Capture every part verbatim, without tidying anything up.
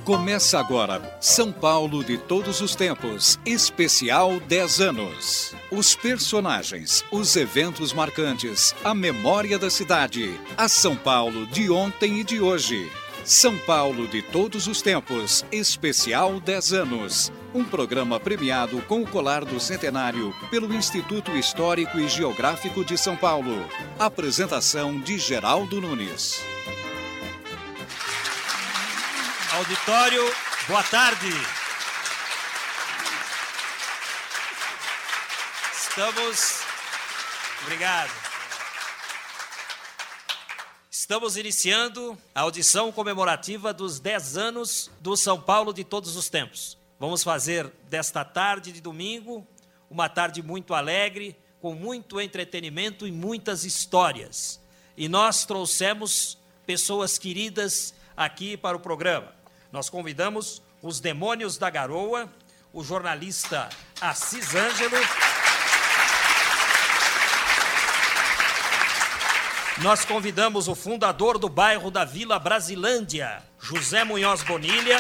Começa agora São Paulo de Todos os Tempos, especial dez anos. Os personagens, os eventos marcantes, a memória da cidade, a São Paulo de ontem e de hoje. São Paulo de Todos os Tempos, especial dez anos. Um programa premiado com o colar do centenário pelo Instituto Histórico e Geográfico de São Paulo. Apresentação de Geraldo Nunes. Auditório, boa tarde. Estamos... Obrigado. Estamos iniciando a audição comemorativa dos dez anos do São Paulo de Todos os Tempos. Vamos fazer desta tarde de domingo uma tarde muito alegre, com muito entretenimento e muitas histórias. E nós trouxemos pessoas queridas aqui para o programa. Nós convidamos os Demônios da Garoa, o jornalista Assis Ângelo. Nós convidamos o fundador do bairro da Vila Brasilândia, José Munhoz Bonilha.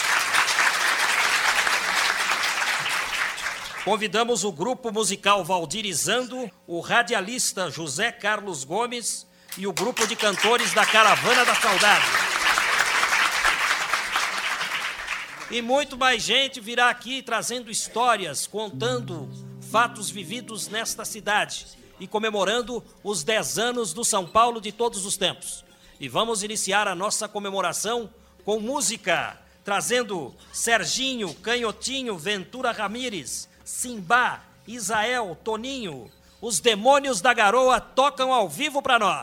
Convidamos o grupo musical Valdirizando, o radialista José Carlos Gomes e o grupo de cantores da Caravana da Saudade. E muito mais gente virá aqui trazendo histórias, contando fatos vividos nesta cidade e comemorando os dez anos do São Paulo de Todos os Tempos. E vamos iniciar a nossa comemoração com música, trazendo Serginho, Canhotinho, Ventura Ramires, Simbá, Isael, Toninho. Os Demônios da Garoa tocam ao vivo para nós.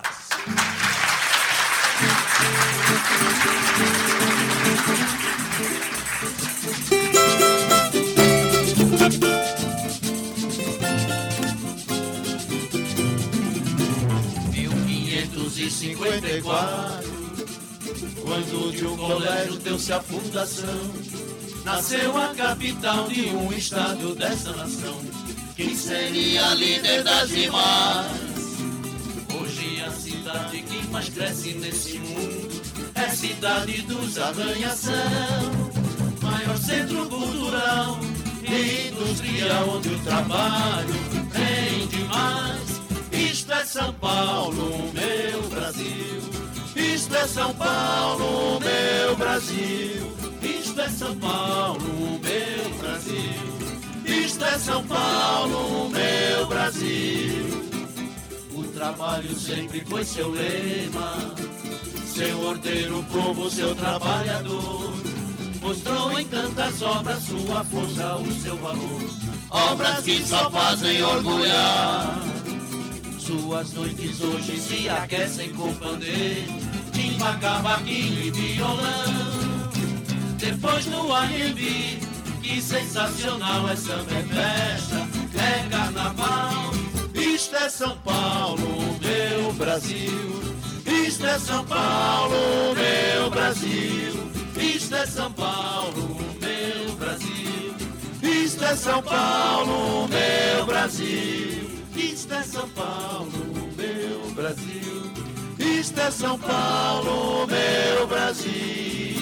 mil quinhentos e cinquenta e quatro, quando de um colégio deu-se a fundação, nasceu a capital de um estado dessa nação. Quem seria líder das rimas? Hoje a cidade que mais cresce nesse mundo é cidade dos Arranha-Céu, maior centro cultural e industrial onde o trabalho rende mais. Isto é São Paulo, meu Brasil. Isto é São Paulo, meu Brasil. Isto é São Paulo, meu Brasil. Isto é São Paulo, meu Brasil. O trabalho sempre foi seu lema, seu ordeiro, povo, seu trabalhador. Mostrou em tantas obras sua força, o seu valor. Obras que só fazem orgulhar. Suas noites hoje se aquecem com pandeiro, timba, cavaquinho e violão. Depois no R and B, que sensacional, é samba, é festa, é carnaval. Isto é São Paulo, meu Brasil. Isto é São Paulo, meu Brasil. Isto é São Paulo, meu Brasil. Isto é São Paulo, meu Brasil. Isto é São Paulo, meu Brasil. Isto é São Paulo, meu Brasil.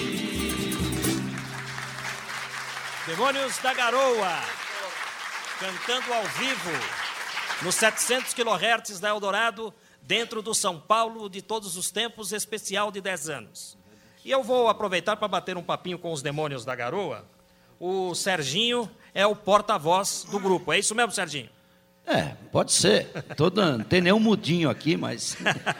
Demônios da Garoa, cantando ao vivo, nos setecentos quilohertz da Eldorado, dentro do São Paulo de Todos os Tempos, especial de dez anos. E eu vou aproveitar para bater um papinho com os Demônios da Garoa. O Serginho é o porta-voz do grupo, é isso mesmo, Serginho? É, pode ser. Todo, não tem nenhum mudinho aqui, mas...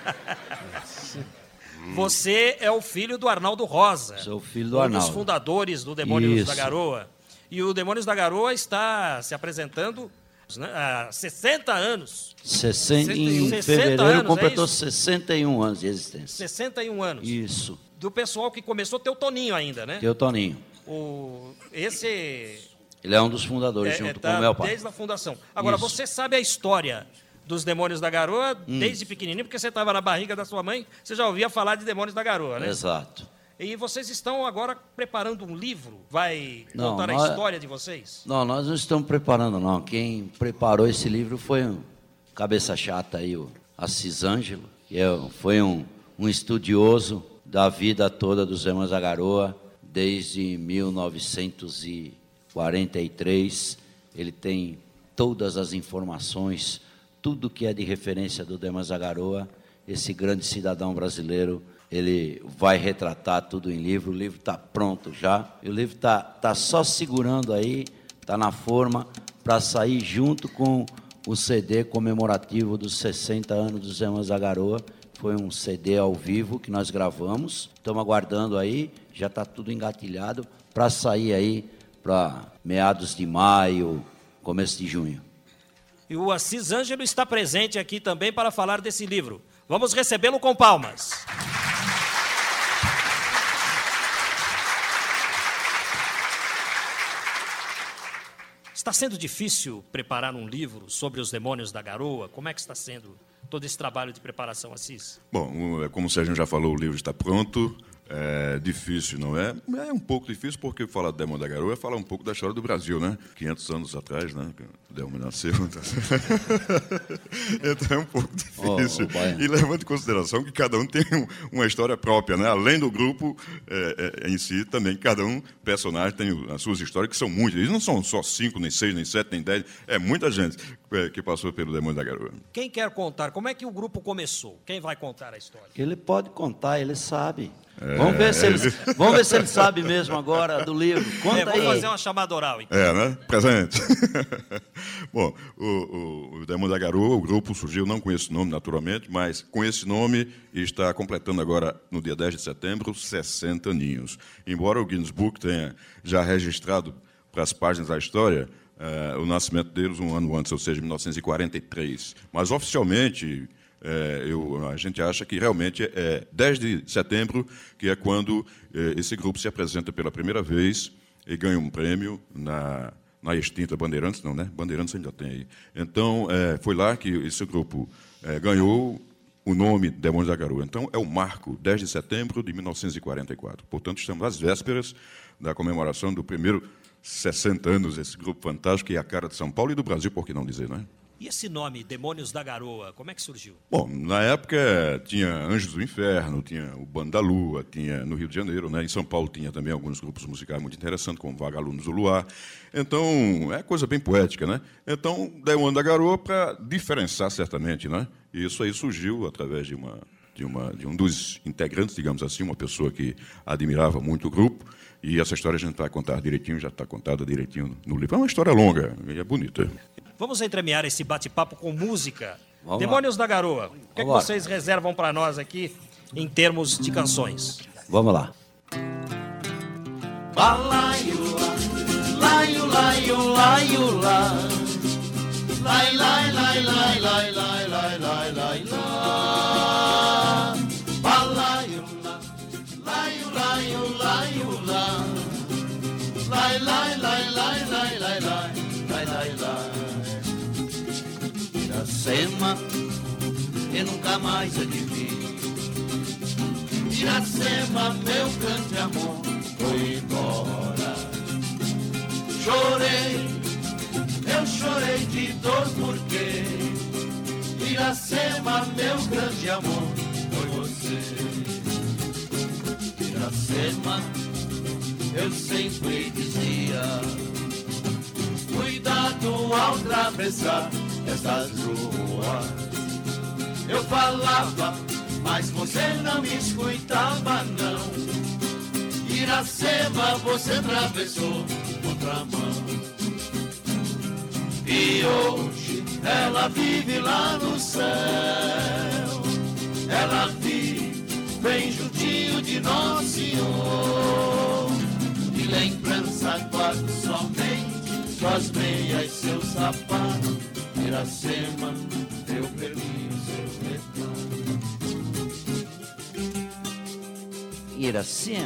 Você é o filho do Arnaldo Rosa. Sou o filho do um Arnaldo. Um dos fundadores do Demônios Isso. da Garoa. E o Demônios da Garoa está se apresentando há sessenta anos. sessenta, em sessenta fevereiro anos, completou é isso? sessenta e um anos de existência. sessenta e um anos. Isso. Do pessoal que começou, tem o Toninho ainda, né? Tem o Toninho. O, esse... Ele é um dos fundadores, é, junto tá com o meu pai. Desde a fundação. Agora, Isso. você sabe a história dos Demônios da Garoa Hum. desde pequenininho, porque você estava na barriga da sua mãe, você já ouvia falar de Demônios da Garoa, né? Exato. E vocês estão agora preparando um livro? Vai Não, contar nós- a história de vocês? Não, nós não estamos preparando, não. Quem preparou esse livro foi um cabeça chata aí, o Assis Ângelo, que é, foi um, um estudioso da vida toda dos Demônios da Garoa, desde mil novecentos e quarenta e três, ele tem todas as informações, tudo que é de referência do Demóstenes da Garoa. Esse grande cidadão brasileiro, ele vai retratar tudo em livro. O livro está pronto já, e o livro está tá só segurando aí, está na forma, para sair junto com o C D comemorativo dos sessenta anos dos Demóstenes da Garoa. Foi um C D ao vivo que nós gravamos, estamos aguardando aí, já está tudo engatilhado para sair aí para meados de maio, começo de junho. E o Assis Ângelo está presente aqui também para falar desse livro. Vamos recebê-lo com palmas. Está sendo difícil preparar um livro sobre os Demônios da Garoa? Como é que está sendo todo esse trabalho de preparação, Assis? Bom, como o Sérgio já falou, o livro está pronto. É difícil, não é? É um pouco difícil, porque falar do Demônio da Garoa é falar um pouco da história do Brasil, né? quinhentos anos atrás, né? O Demônio nasceu. Então é um pouco difícil. Oh, oh, e levando em consideração que cada um tem uma história própria, né? Além do grupo é, é, em si, também cada um personagem tem as suas histórias, que são muitas. Eles não são só cinco, nem seis, nem sete, nem dez. É muita gente é, que passou pelo Demônio da Garoa. Quem quer contar? Como é que o grupo começou? Quem vai contar a história? Ele pode contar, ele sabe. É, vamos, ver se ele, vamos ver se ele sabe mesmo agora do livro. Conta é, vamos aí. fazer uma chamada oral, então. É, né? Presente. Bom, o, o, o Demônio da Garoa, o grupo surgiu, não com esse nome, naturalmente, mas com esse nome, e está completando agora, no dia dez de setembro, sessenta aninhos. Embora o Guinness Book tenha já registrado para as páginas da história uh, o nascimento deles um ano antes, ou seja, mil novecentos e quarenta e três. Mas, oficialmente... É, eu, a gente acha que realmente é dez de setembro, que é quando é, esse grupo se apresenta pela primeira vez e ganha um prêmio na, na extinta Bandeirantes, não, né? Bandeirantes ainda tem aí. Então, é, foi lá que esse grupo é, ganhou o nome Demônios da Garoa. Então, é o marco, dez de setembro de mil novecentos e quarenta e quatro. Portanto, estamos às vésperas da comemoração do primeiro sessenta anos desse grupo fantástico, que é a cara de São Paulo e do Brasil, por que não dizer, não é? E esse nome, Demônios da Garoa, como é que surgiu? Bom, na época tinha Anjos do Inferno, tinha o Bando da Lua, tinha no Rio de Janeiro, né? Em São Paulo tinha também alguns grupos musicais muito interessantes, como Vagalumes do Luar. Então, é coisa bem poética, né? Então, Demônio da Garoa para diferenciar certamente, né? E isso aí surgiu através de, uma, de, uma, de um dos integrantes, digamos assim, uma pessoa que admirava muito o grupo. E essa história a gente vai contar direitinho, já está contada direitinho no livro. É uma história longa e é bonita. Vamos entremear esse bate-papo com música. Vamos Demônios lá. da Garoa, o que, é que vocês reservam para nós aqui em termos de canções? Vamos lá. Balaio, laio, laio, laio, lá. Lai, lai, lai, lai, lai, lai, lai, lai, lai, lá. Balaio, laio, laio, laio, lá. Lai, lai, lai, lai, lai, lai, lai, lai, lai, lai. Iracema, eu nunca mais hei de vir. Iracema, meu grande amor, foi embora. Chorei, eu chorei de dor porque Iracema, meu grande amor, foi você. Iracema, eu sempre dizia, cuidado ao atravessar essas ruas. Eu falava, mas você não me escutava não. Iracema, você atravessou contramão. E hoje ela vive lá no céu. Ela vive bem juntinho de Nosso Senhor. De lembrança guardo somente suas meias, seus sapatos. Iracema, eu perdi o seu retrato. Iracema,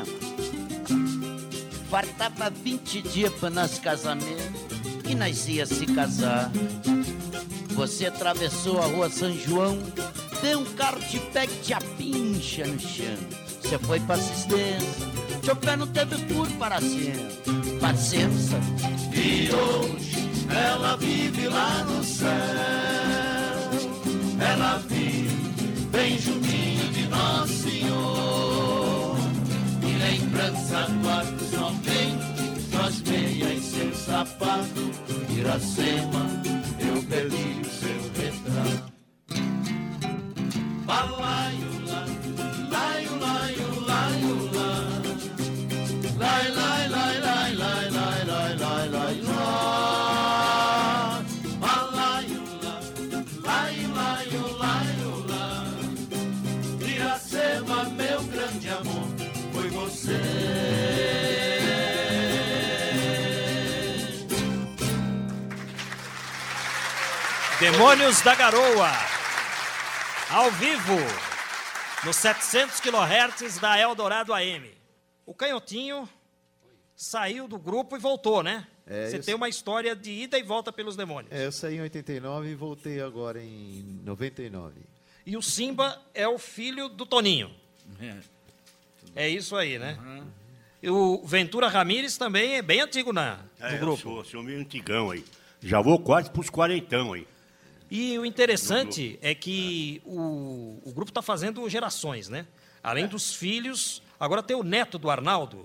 faltava vinte dias para nosso casamento e nós ia se casar. Você atravessou a rua São João, deu um carro de pé que te apincha no chão. Você foi para assistência, chofer não teve por para sempre. Paciência. E hoje ela vive lá no céu. Ela vive bem juntinho de Nosso Senhor. E lembra dança no arco somente, nós meia em seu sapato, Iracema, eu perdi o seu retrato. Balaio, lá, laio, laio, laio, lá, lai, lai, lai, lai, lai, lai, lai, lai, lai, lá, balaio, lá, laio, laio, laio, lá, Iracema, meu grande amor, foi você. Demônios da Garoa, ao vivo, nos setecentos quilohertz da Eldorado A M. O Canhotinho saiu do grupo e voltou, né? É, Você tem uma história de ida e volta pelos Demônios. É, eu saí em oitenta e nove e voltei agora em noventa e nove. E o Simba é o filho do Toninho. É, é isso aí, né? Uhum. E o Ventura Ramírez também é bem antigo na, no é, grupo. Eu sou, sou meio antigão aí. Já vou quase para os quarentão aí. E o interessante é que o, o grupo está fazendo gerações, né? Além é. dos filhos, agora tem o neto do Arnaldo.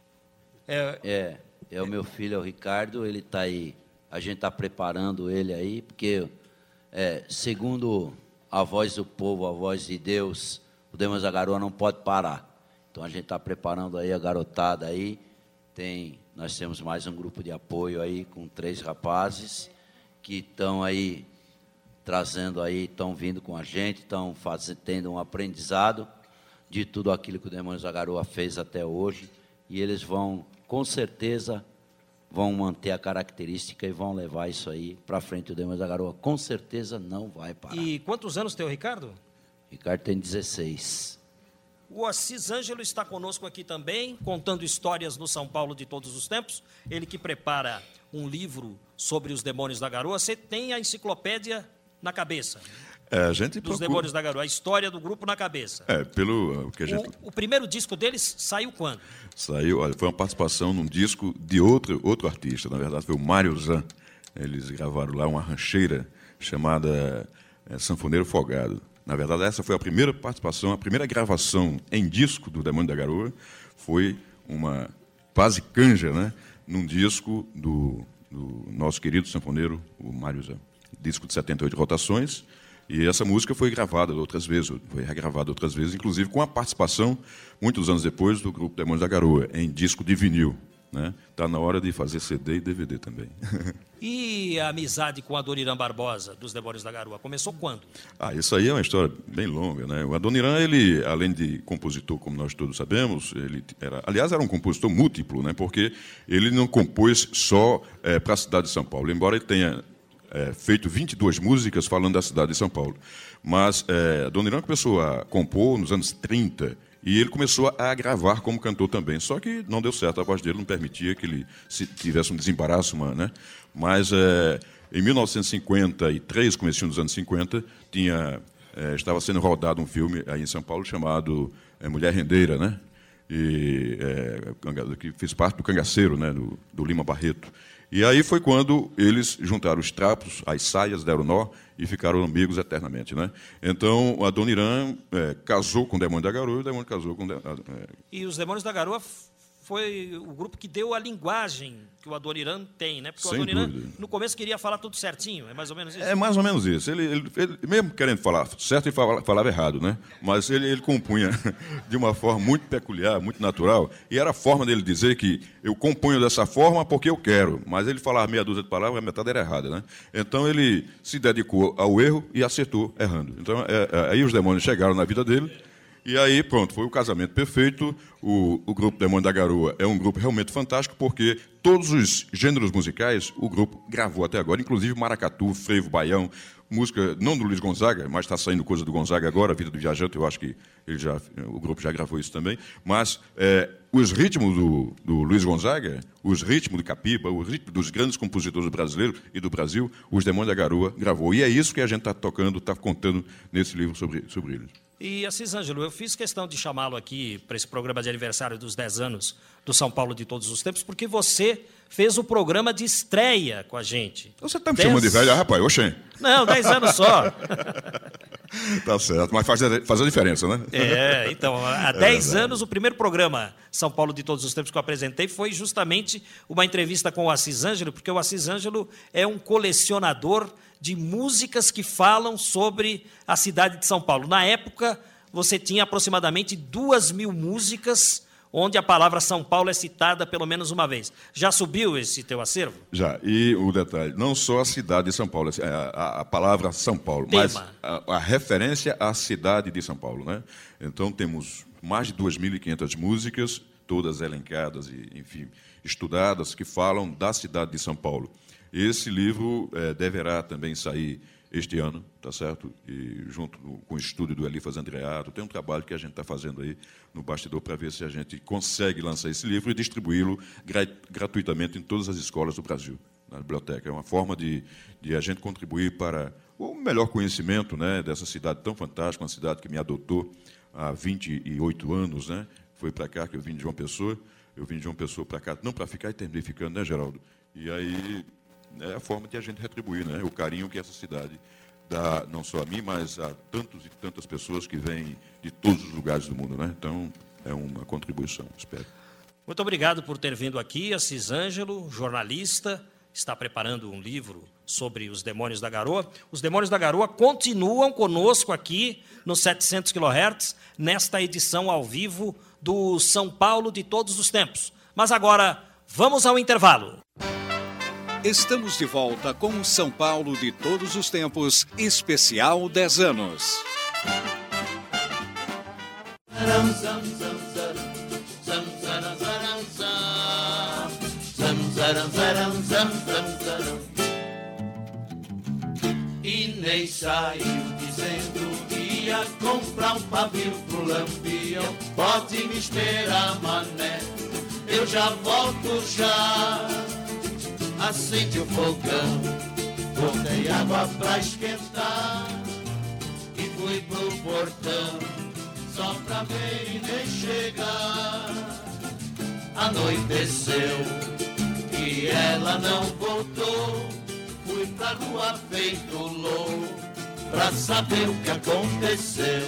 É, é, é o meu filho, é o Ricardo, ele está aí, a gente está preparando ele aí, porque, é, segundo a voz do povo, a voz de Deus, o Demônios da Garoa não pode parar. Então, a gente está preparando aí a garotada aí, tem, nós temos mais um grupo de apoio aí, com três rapazes, que estão aí, trazendo aí, estão vindo com a gente, estão tendo um aprendizado de tudo aquilo que o Demônios da Garoa fez até hoje, e eles vão, com certeza, vão manter a característica e vão levar isso aí para frente. O Demônios da Garoa, com certeza, não vai parar. E quantos anos tem o Ricardo? Ricardo tem dezesseis. O Assis Ângelo está conosco aqui também, contando histórias no São Paulo de todos os tempos. Ele que prepara um livro sobre os Demônios da Garoa. Você tem a enciclopédia na cabeça, é, a gente dos procura... Demônios da Garoa, a história do grupo na cabeça. É, pelo o que a gente... O, o primeiro disco deles saiu quando? Saiu, olha, foi uma participação num disco de outro, outro artista, na verdade foi o Mário Zan. Eles gravaram lá uma rancheira chamada é, Sanfoneiro Folgado. Na verdade, essa foi a primeira participação, a primeira gravação em disco do Demônio da Garoa, foi uma quase canja, né, num disco do, do nosso querido sanfoneiro, o Mário Zan. Disco de setenta e oito rotações, e essa música foi gravada outras vezes, foi regravada outras vezes, inclusive com a participação, muitos anos depois, do grupo Demônios da Garoa, em disco de vinil. Né? Tá na hora de fazer C D e D V D também. E a amizade com o Adoniran Barbosa, dos Demônios da Garoa, começou quando? Ah, isso aí é uma história bem longa, né? O Adoniran, ele, além de compositor, como nós todos sabemos, ele era, aliás, era um compositor múltiplo, né? Porque ele não compôs só é, para a cidade de São Paulo, embora ele tenha é, feito vinte e duas músicas falando da cidade de São Paulo. Mas é, Adoniran começou a compor nos anos trinta, e ele começou a gravar como cantor também, só que não deu certo, a voz dele não permitia que ele tivesse um desembaraço, uma, né? Mas é, em mil novecentos e cinquenta e três, comecinho dos anos cinquenta, tinha, é, estava sendo rodado um filme aí em São Paulo chamado é, Mulher Rendeira, né? E, é, que fez parte do Cangaceiro, né? do, do Lima Barreto. E aí foi quando eles juntaram os trapos, as saias, deram nó e ficaram amigos eternamente, né? Então, o Adoniran é, casou com o Demônio da Garoa e o Demônio casou com... É... E os Demônios da Garoa foi o grupo que deu a linguagem que o Adoniran tem, né? Porque Sem o Adoniran, dúvida. no começo, queria falar tudo certinho, é mais ou menos isso? É mais ou menos isso. Ele, ele, ele mesmo querendo falar certo, ele falava, falava errado, né? Mas ele, ele compunha de uma forma muito peculiar, muito natural, e era a forma dele dizer que eu componho dessa forma porque eu quero, mas ele falava meia dúzia de palavras, a metade era errada, né? Então ele se dedicou ao erro e acertou errando. Então é, é, aí os demônios chegaram na vida dele. E aí, pronto, foi o casamento perfeito. O, o grupo Demônio da Garoa é um grupo realmente fantástico, porque todos os gêneros musicais o grupo gravou até agora, inclusive maracatu, frevo, baião, música não do Luiz Gonzaga, mas está saindo coisa do Gonzaga agora, a Vida do Viajante, eu acho que ele já, o grupo já gravou isso também. Mas é, os ritmos do, do Luiz Gonzaga, os ritmos do Capiba, os ritmos dos grandes compositores brasileiros e do Brasil, os Demônios da Garoa gravou. E é isso que a gente está tocando, está contando nesse livro sobre, sobre eles. E, Assis Ângelo, eu fiz questão de chamá-lo aqui para esse programa de aniversário dos dez anos do São Paulo de todos os tempos, porque você fez o programa de estreia com a gente. Você está me dez... chamando de velho, rapaz? Oxê. Não, dez anos só. Tá certo, mas faz a, faz a diferença, né? É, então, há dez anos, o primeiro programa São Paulo de Todos os Tempos que eu apresentei foi justamente uma entrevista com o Assis Ângelo, porque o Assis Ângelo é um colecionador de músicas que falam sobre a cidade de São Paulo. Na época, você tinha aproximadamente duas mil músicas onde a palavra São Paulo é citada pelo menos uma vez. Já subiu esse teu acervo? Já. E o detalhe, não só a cidade de São Paulo, a, a, a palavra São Paulo, Tema. mas a, a referência à cidade de São Paulo, né? Então, temos mais de duas mil e quinhentas músicas, todas elencadas e, enfim, estudadas, que falam da cidade de São Paulo. Esse livro é, deverá também sair este ano, tá certo? E junto no, com o estúdio do Elifas Andreato, tem um trabalho que a gente está fazendo aí no bastidor para ver se a gente consegue lançar esse livro e distribuí-lo gra gratuitamente em todas as escolas do Brasil, na biblioteca. É uma forma de, de a gente contribuir para o melhor conhecimento, né, dessa cidade tão fantástica, uma cidade que me adotou há vinte e oito anos, né? Foi para cá que eu vim de João Pessoa, eu vim de João Pessoa para cá, não para ficar e terminei ficando, né, Geraldo? E aí é a forma de a gente retribuir, né, o carinho que essa cidade dá, não só a mim, mas a tantos e tantas pessoas que vêm de todos os lugares do mundo, né? Então, é uma contribuição, espero. Muito obrigado por ter vindo aqui, Assis Ângelo, jornalista, está preparando um livro sobre os Demônios da Garoa. Os Demônios da Garoa continuam conosco aqui no setecentos quilohertz, nesta edição ao vivo do São Paulo de Todos os Tempos. Mas agora, vamos ao intervalo. Estamos de volta com o São Paulo de Todos os Tempos, especial dez anos. Inês saiu dizendo que ia comprar um pavio pro Lampião. Pode me esperar, mané, eu já volto já. Acende o fogão, botei água pra esquentar e fui pro portão só pra ver Inês chegar. Anoiteceu e ela não voltou. Fui pra rua feito louco pra saber o que aconteceu.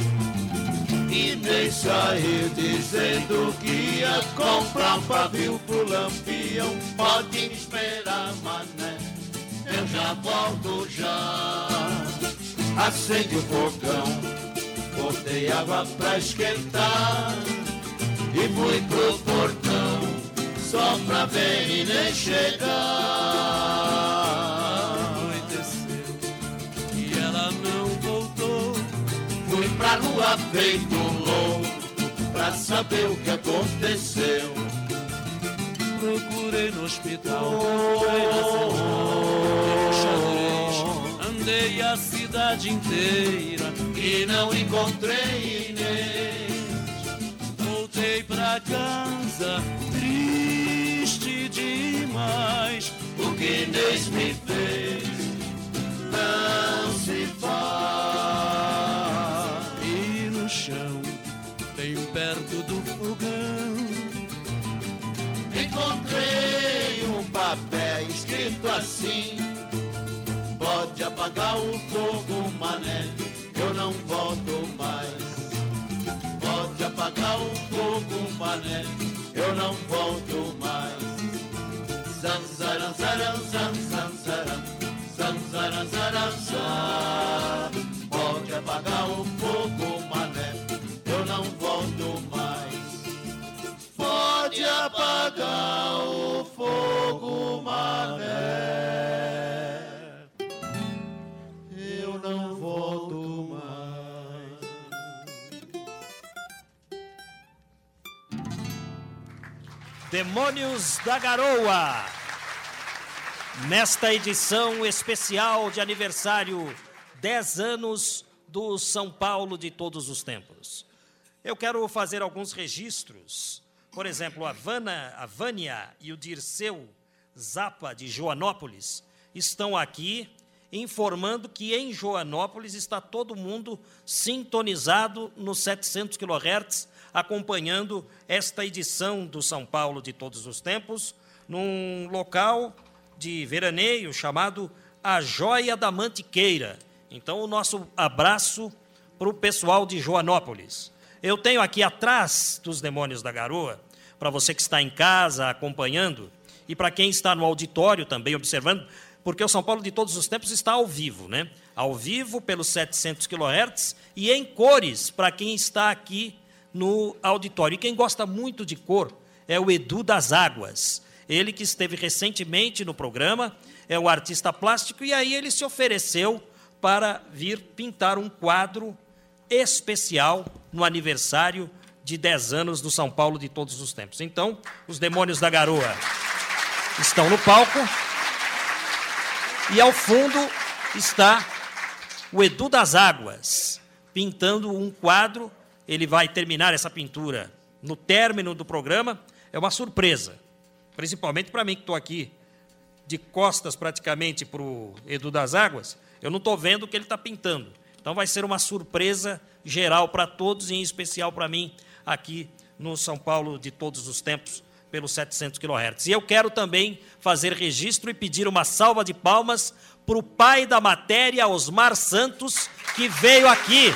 Inês saiu dizendo que ia comprar um pavio pro Lampião. Pode me esperar, mané, eu já volto já. Acende o fogão, botei água pra esquentar e fui pro portão só pra ver Inês chegar. Anoiteceu e ela não voltou. Fui pra rua feito louco pra saber o que aconteceu. Procurei no hospital, procurei na cidade, no xadrez, andei a cidade inteira e não encontrei Inês. Voltei pra casa triste demais, o que Inês me fez não se faz. E no chão, bem perto do fogão, encontrei um papel escrito assim: pode apagar o fogo, mané, eu não volto mais. Pode apagar o fogo, mané, eu não volto mais. Zanzaram, zaram, zan, zanzaram, zanzaram, zaram, zan. Pode apagar o fogo, mané, eu não volto mais. Pode apagar o fogo, mané, eu não volto mais. Demônios da Garoa, nesta edição especial de aniversário, dez anos do São Paulo de Todos os Tempos. Eu quero fazer alguns registros. Por exemplo, a, Vana, a Vânia e o Dirceu Zapa, de Joanópolis, estão aqui informando que em Joanópolis está todo mundo sintonizado no setecentos quilohertz, acompanhando esta edição do São Paulo de Todos os Tempos, num local de veraneio chamado A Joia da Mantiqueira, Então, o nosso abraço para o pessoal de Joanópolis. Eu tenho aqui atrás dos Demônios da Garoa, para você que está em casa acompanhando, e para quem está no auditório também observando, porque o São Paulo de Todos os Tempos está ao vivo, né? Ao vivo pelos setecentos quilohertz e em cores para quem está aqui no auditório. E quem gosta muito de cor é o Edu das Águas. Ele que esteve recentemente no programa, é o artista plástico, e aí ele se ofereceu para vir pintar um quadro especial no aniversário de dez anos do São Paulo de Todos os Tempos. Então, os Demônios da Garoa estão no palco, e ao fundo está o Edu das Águas, pintando um quadro. Ele vai terminar essa pintura no término do programa. É uma surpresa, principalmente para mim, que estou aqui de costas praticamente para o Edu das Águas. Eu não estou vendo o que ele está pintando. Então, vai ser uma surpresa geral para todos, e em especial para mim, aqui no São Paulo de Todos os Tempos, pelos setecentos quilohertz. E eu quero também fazer registro e pedir uma salva de palmas para o pai da matéria, Osmar Santos, que veio aqui.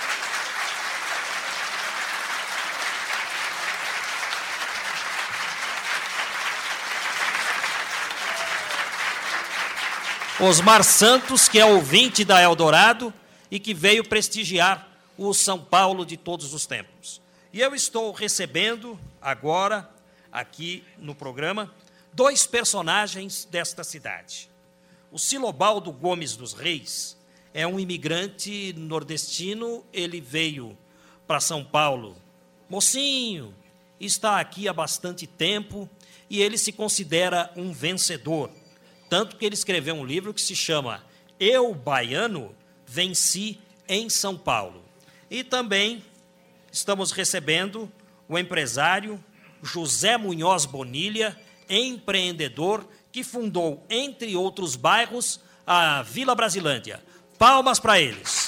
Osmar Santos, que é ouvinte da Eldorado e que veio prestigiar o São Paulo de Todos os Tempos. E eu estou recebendo agora, aqui no programa, dois personagens desta cidade. O Silobaldo Gomes dos Reis é um imigrante nordestino. Ele veio para São Paulo mocinho, está aqui há bastante tempo, e ele se considera um vencedor. Tanto que ele escreveu um livro que se chama Eu, Baiano, Venci em São Paulo. E também estamos recebendo o empresário José Munhoz Bonilha, empreendedor, que fundou, entre outros bairros, a Vila Brasilândia. Palmas para eles.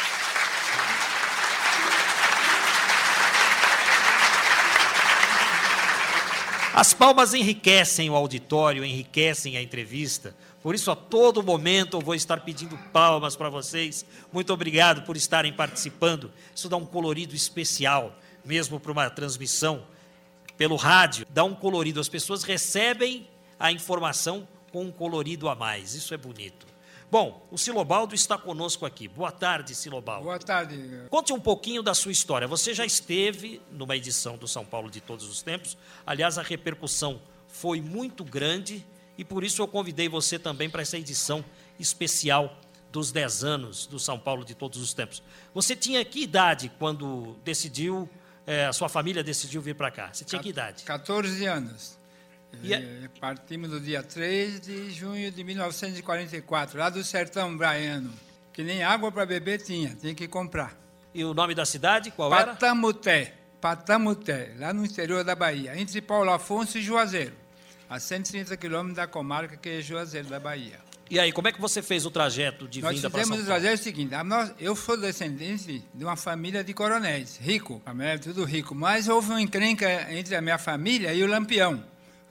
As palmas enriquecem o auditório, enriquecem a entrevista. Por isso, a todo momento, eu vou estar pedindo palmas para vocês. Muito obrigado por estarem participando. Isso dá um colorido especial, mesmo para uma transmissão pelo rádio. Dá um colorido. As pessoas recebem a informação com um colorido a mais. Isso é bonito. Bom, o Silobaldo está conosco aqui. Boa tarde, Silobaldo. Boa tarde. Conte um pouquinho da sua história. Você já esteve numa edição do São Paulo de Todos os Tempos. Aliás, a repercussão foi muito grande e por isso eu convidei você também para essa edição especial dos dez anos do São Paulo de Todos os Tempos. Você tinha que idade quando decidiu, é, a sua família decidiu vir para cá? Você tinha que idade? quatorze anos. E é... Partimos no dia três de junho de mil novecentos e quarenta e quatro, lá do sertão braiano, que nem água para beber tinha, tinha que comprar. E o nome da cidade, qual Patamuté, era? Patamuté, lá no interior da Bahia, entre Paulo Afonso e Juazeiro, a cento e trinta quilômetros da comarca que é Juazeiro da Bahia. E aí, como é que você fez o trajeto de Nós vinda para São Paulo? Nós fizemos o trajeto seguinte, nós, eu sou descendente de uma família de coronéis, rico, família tudo rico, mas houve uma encrenca entre a minha família e o Lampião,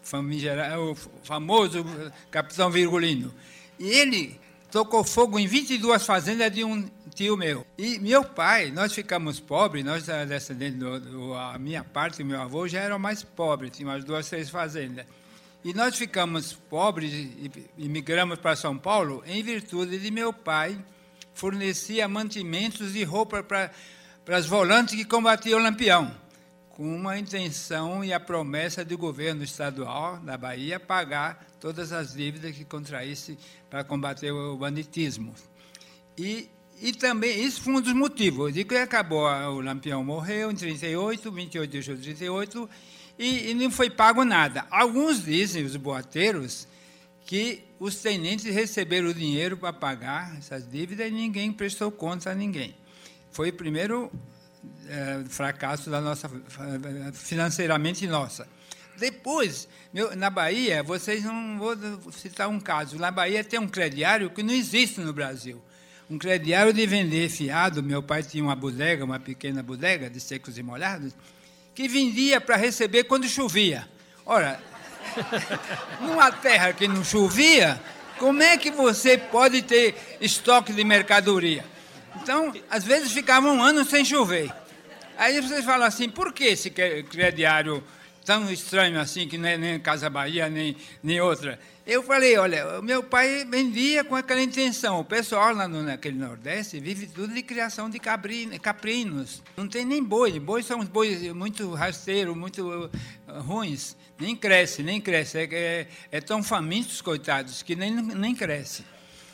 o famoso capitão Virgulino. E ele tocou fogo em vinte e duas fazendas de um tio meu. E meu pai, nós ficamos pobres, nós descendentes, do, do, a minha parte e meu avô já eram mais pobres, tinha umas duas, três fazendas. E nós ficamos pobres e imigramos para São Paulo em virtude de meu pai fornecia mantimentos e roupa para, para as volantes que combatiam o Lampião, com uma intenção e a promessa do governo estadual da Bahia pagar todas as dívidas que contraísse para combater o banditismo. E, e também, isso foi um dos motivos. Eu digo que acabou, o Lampião morreu em trinta e oito, vinte e oito de julho de trinta e oito, e, e não foi pago nada. Alguns dizem, os boateiros, que os tenentes receberam o dinheiro para pagar essas dívidas e ninguém prestou conta a ninguém. Foi o primeiro é, fracasso da nossa, financeiramente nossa. Depois, meu, na Bahia, vocês não vou citar um caso, na Bahia tem um crediário que não existe no Brasil. Um crediário de vender fiado, meu pai tinha uma bodega, uma pequena bodega de secos e molhados, que vendia para receber quando chovia. Ora, numa terra que não chovia, Como é que você pode ter estoque de mercadoria? Então, às vezes ficava um ano sem chover. Aí vocês falam assim, por que esse crediário tão estranho assim, que não é nem Casa Bahia, nem, nem outra? Eu falei, olha, o meu pai vendia com aquela intenção. O pessoal lá no, naquele Nordeste vive tudo de criação de cabri, caprinos. Não tem nem boi. Boi são bois muito rasteiros, muito uh, ruins. Nem cresce, nem cresce. É, é, é tão famintos, coitados, que nem, nem cresce.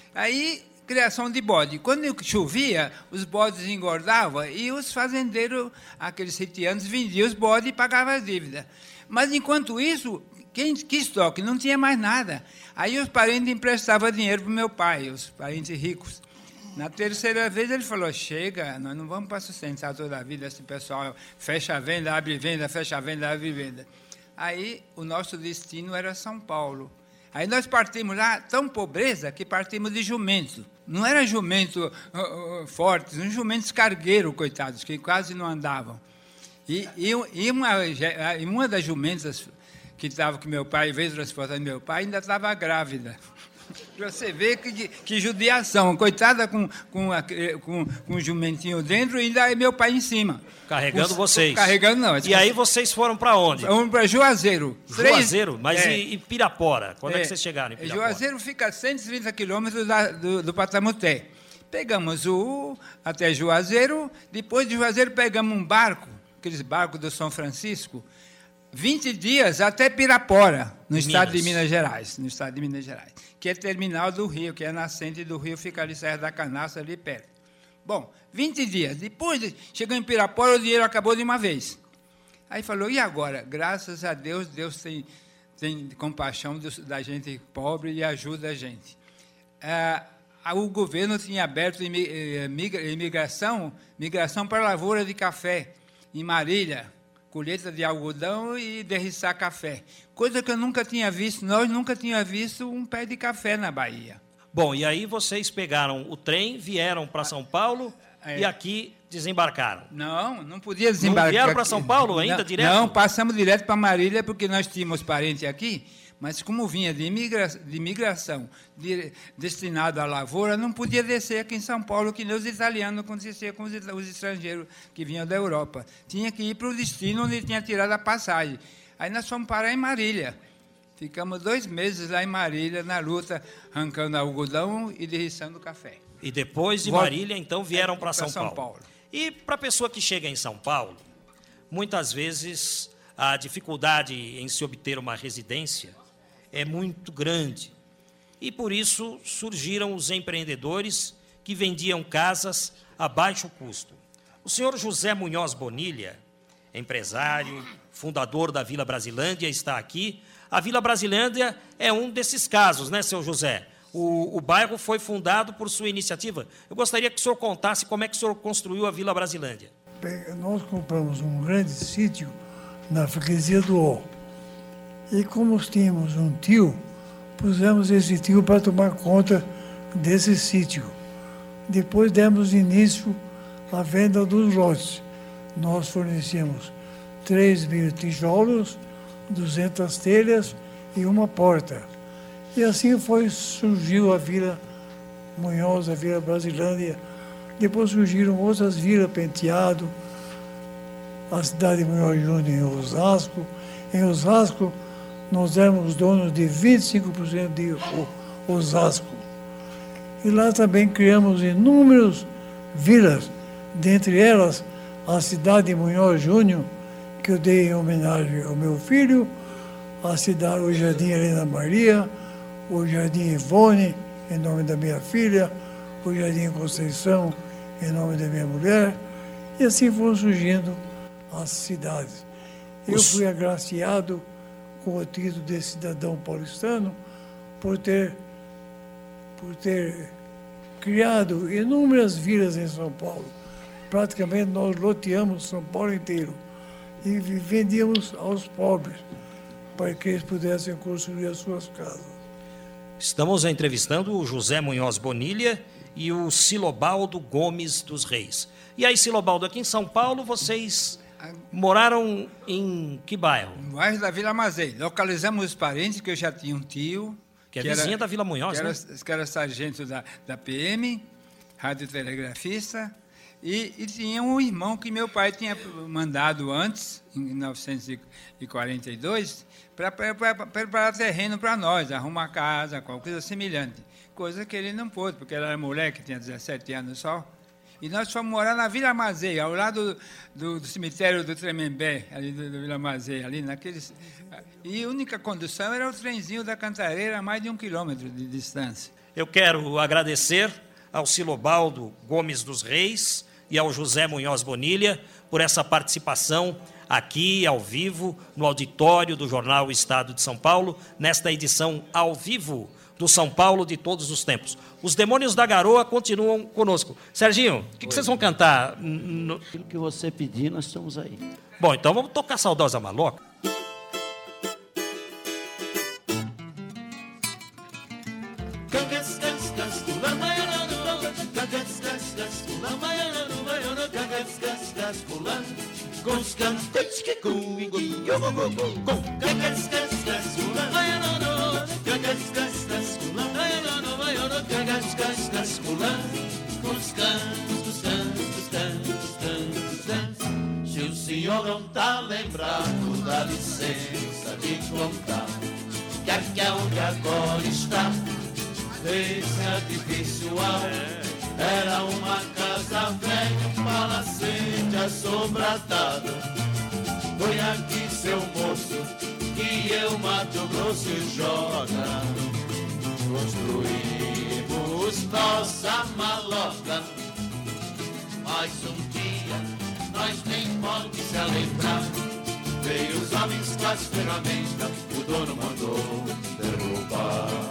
Aí, criação de bode. Quando chovia, os bodes engordavam e os fazendeiros, aqueles sitianos, vendiam os bodes e pagavam as dívidas. Mas, enquanto isso, quem, que estoque? Não tinha mais nada. Aí os parentes emprestavam dinheiro para o meu pai, os parentes ricos. Na terceira vez ele falou, chega, nós não vamos para sustentar toda a vida esse pessoal, fecha a venda, abre venda, fecha a venda, abre venda. Aí o nosso destino era São Paulo. Aí nós partimos lá, tão pobreza, que partimos de jumento. Não era jumento uh, uh, fortes, um jumentos cargueiros, coitados, que quase não andavam. E, e, e uma, uma das jumentas que estava com meu pai, veio transportando meu pai, ainda estava grávida. Para você ver que, que judiação. Coitada com, com, a, com, com um jumentinho dentro e ainda é meu pai em cima. Carregando Os, vocês. Carregando não. E aí vocês foram para onde? Fomos para Juazeiro. Juazeiro? Três, mas é, e, e Pirapora? Quando é, é que vocês chegaram em Pirapora? Juazeiro fica a cento e trinta quilômetros da, do, do Patamuté. Pegamos o até Juazeiro, depois de Juazeiro pegamos um barco, aqueles barcos do São Francisco, vinte dias até Pirapora, no Minas. estado de Minas Gerais, no estado de Minas Gerais, que é terminal do rio, que é a nascente do rio, fica ali Serra da Canastra, ali perto. Bom, vinte dias. Depois, de, chegou em Pirapora, o dinheiro acabou de uma vez. Aí falou, e agora? Graças a Deus, Deus tem, tem compaixão do, da gente pobre e ajuda a gente. Ah, o governo tinha aberto imigração, migração para a lavoura de café, em Marília, colheita de algodão e derriçar café. Coisa que eu nunca tinha visto, nós nunca tínhamos visto um pé de café na Bahia. Bom, e aí vocês pegaram o trem, vieram para São Paulo é. e aqui desembarcaram. Não, não podia desembarcar. Não vieram para São Paulo ainda, não, direto? Não, passamos direto para Marília, porque nós tínhamos parentes aqui, mas como vinha de, imigra de imigração de, destinado à lavoura, não podia descer aqui em São Paulo, que nem os italianos aconteciam com os, os estrangeiros que vinham da Europa. Tinha que ir para o destino onde tinha tirado a passagem. Aí nós fomos parar em Marília. Ficamos dois meses lá em Marília, na luta, arrancando algodão e derriçando café. E depois de Marília, então, vieram para São, São Paulo. Paulo. E para a pessoa que chega em São Paulo, muitas vezes a dificuldade em se obter uma residência é muito grande. E, por isso, surgiram os empreendedores que vendiam casas a baixo custo. O senhor José Munhoz Bonilha, empresário, fundador da Vila Brasilândia, está aqui. A Vila Brasilândia é um desses casos, né, seu José? O, o bairro foi fundado por sua iniciativa. Eu gostaria que o senhor contasse como é que o senhor construiu a Vila Brasilândia. Nós compramos um grande sítio na freguesia do Ó. E como tínhamos um tio, pusemos esse tio para tomar conta desse sítio. Depois demos início à venda dos lotes. Nós fornecíamos três mil tijolos, duzentas telhas e uma porta. E assim foi, surgiu a Vila Munhoz, a Vila Brasilândia. Depois surgiram outras vilas, Penteado, a cidade de Munhoz Júnior em Osasco. Em Osasco, nós éramos donos de vinte e cinco por cento de Osasco. E lá também criamos inúmeras vilas, dentre elas a cidade de Munhoz Júnior, que eu dei em homenagem ao meu filho, a cidade, o Jardim Helena Maria, o Jardim Ivone, em nome da minha filha, o Jardim Conceição, em nome da minha mulher, e assim foram surgindo as cidades. Eu fui agraciado com o título de cidadão paulistano por ter, por ter criado inúmeras vilas em São Paulo. Praticamente nós loteamos São Paulo inteiro e vendíamos aos pobres para que eles pudessem construir as suas casas. Estamos entrevistando o José Munhoz Bonilha e o Silobaldo Gomes dos Reis. E aí, Silobaldo, aqui em São Paulo, vocês moraram em que bairro? No bairro da Vila Mazei. Localizamos os parentes, que eu já tinha um tio, que é que vizinha era, da Vila Munhoz, que né? Era, que era sargento da, da P M, radiotelegrafista, e, e tinha um irmão que meu pai tinha mandado antes, em mil novecentos e quarenta e dois, para preparar terreno para nós, arrumar casa, qualquer coisa semelhante. Coisa que ele não pôde, porque ele era moleque, tinha dezessete anos só. E nós fomos morar na Vila Mazeia, ao lado do, do, do cemitério do Tremembé, ali do, do Vila Mazeia, ali naqueles... E a única condução era o trenzinho da Cantareira, a mais de um quilômetro de distância. Eu quero agradecer ao Silobaldo Gomes dos Reis e ao José Munhoz Bonilha por essa participação aqui, ao vivo, no auditório do Jornal Estado de São Paulo, nesta edição ao vivo do São Paulo de todos os tempos. Os Demônios da Garoa continuam conosco. Serginho, o que, que vocês vão cantar? No... Aquilo que você pedir, nós estamos aí. Bom, então vamos tocar Saudosa Maloca. Se o senhor não tá lembrado, dá licença de contar que aqui é onde agora está esse artificial. Era uma casa velha, um palacete assombratado. Foi aqui, seu moço, que eu, Mato Grosso e Joga construímos nossa maloca. Mais um dia, nós nem pode se lembrar. Veio os homens com as ferramentas, o dono mandou derrubar.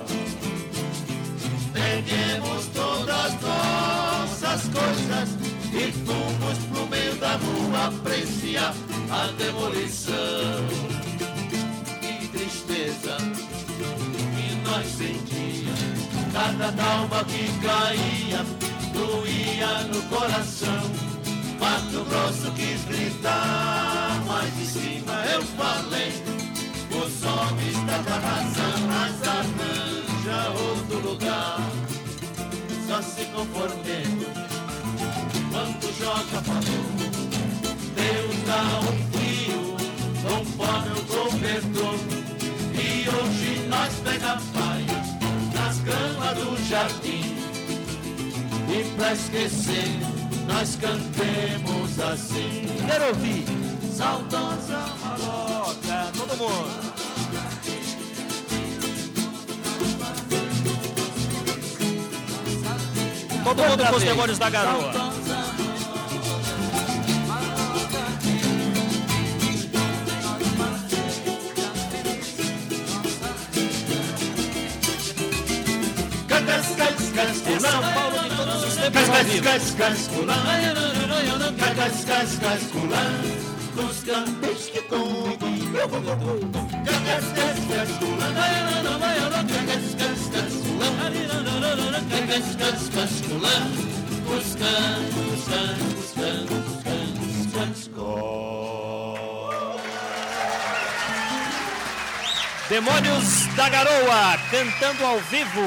Vendemos todas nossas coisas e fomos pro meio da rua apreciar a demolição. Que tristeza que nós sentíamos, cada dalma que caía doía no coração. Mato Grosso quis gritar, mas de cima eu falei: os homens davam razão, mas arranja outro lugar. Só se conformando quando joga falou. Deus dá um frio, conforme o cobertor. E hoje nós pega paia nas gramas do jardim. E pra esquecer, nós cantemos assim. Quero ouvir Saudosa Maloca, todo mundo. Todo mundo com os Demônios da Garoa. São Paulo de todos os tempos ao vivo. Demônios da Garoa, cantando ao vivo.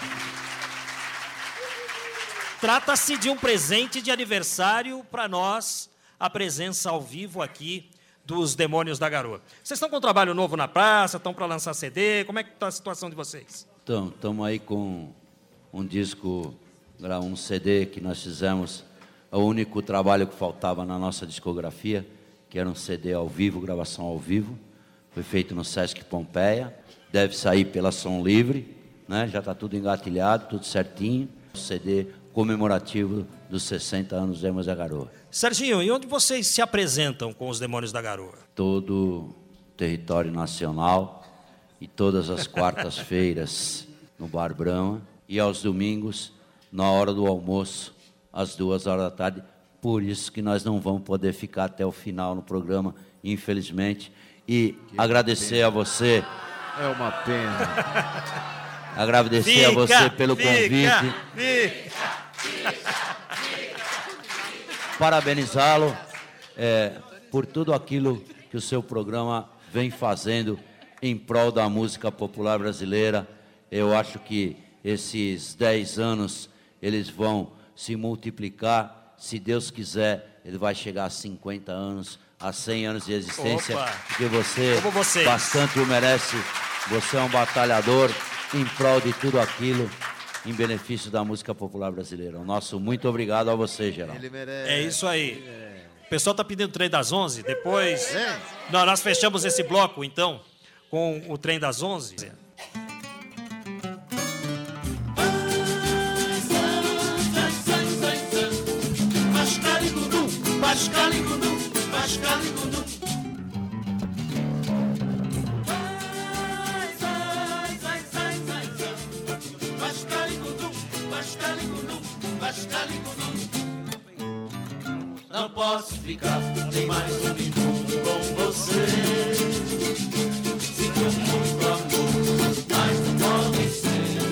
Trata-se de um presente de aniversário para nós, a presença ao vivo aqui dos Demônios da Garoa. Vocês estão com um trabalho novo na praça, estão para lançar C D, como é que está a situação de vocês? Então, estamos aí com um disco, um C D que nós fizemos, o único trabalho que faltava na nossa discografia, que era um C D ao vivo, gravação ao vivo, foi feito no Sesc Pompeia, deve sair pela Som Livre, né? Já está tudo engatilhado, tudo certinho, o C D comemorativo dos sessenta anos dos Demônios da Garoa. Serginho, e onde vocês se apresentam com os Demônios da Garoa? Todo o território nacional e todas as quartas-feiras no Bar Brahma e aos domingos, na hora do almoço, às duas horas da tarde. Por isso que nós não vamos poder ficar até o final no programa, infelizmente. E que agradecer pena. a você. É uma pena. Agradecer fica, a você pelo fica, convite. Fica. Parabenizá-lo é, por tudo aquilo que o seu programa vem fazendo em prol da música popular brasileira. Eu acho que esses dez anos, eles vão se multiplicar. Se Deus quiser, ele vai chegar a cinquenta anos, a cem anos de existência. Opa. Porque você Como vocês. bastante o merece. Você é um batalhador em prol de tudo aquilo, em benefício da música popular brasileira. O nosso muito obrigado a você, Geraldo. Ele merece. É isso aí. O pessoal está pedindo o trem das onze, depois... É. Não, nós fechamos esse bloco, então, com o trem das onze. Não posso ficar nem mais um minuto com você. Sinto muito amor, mas não pode ser.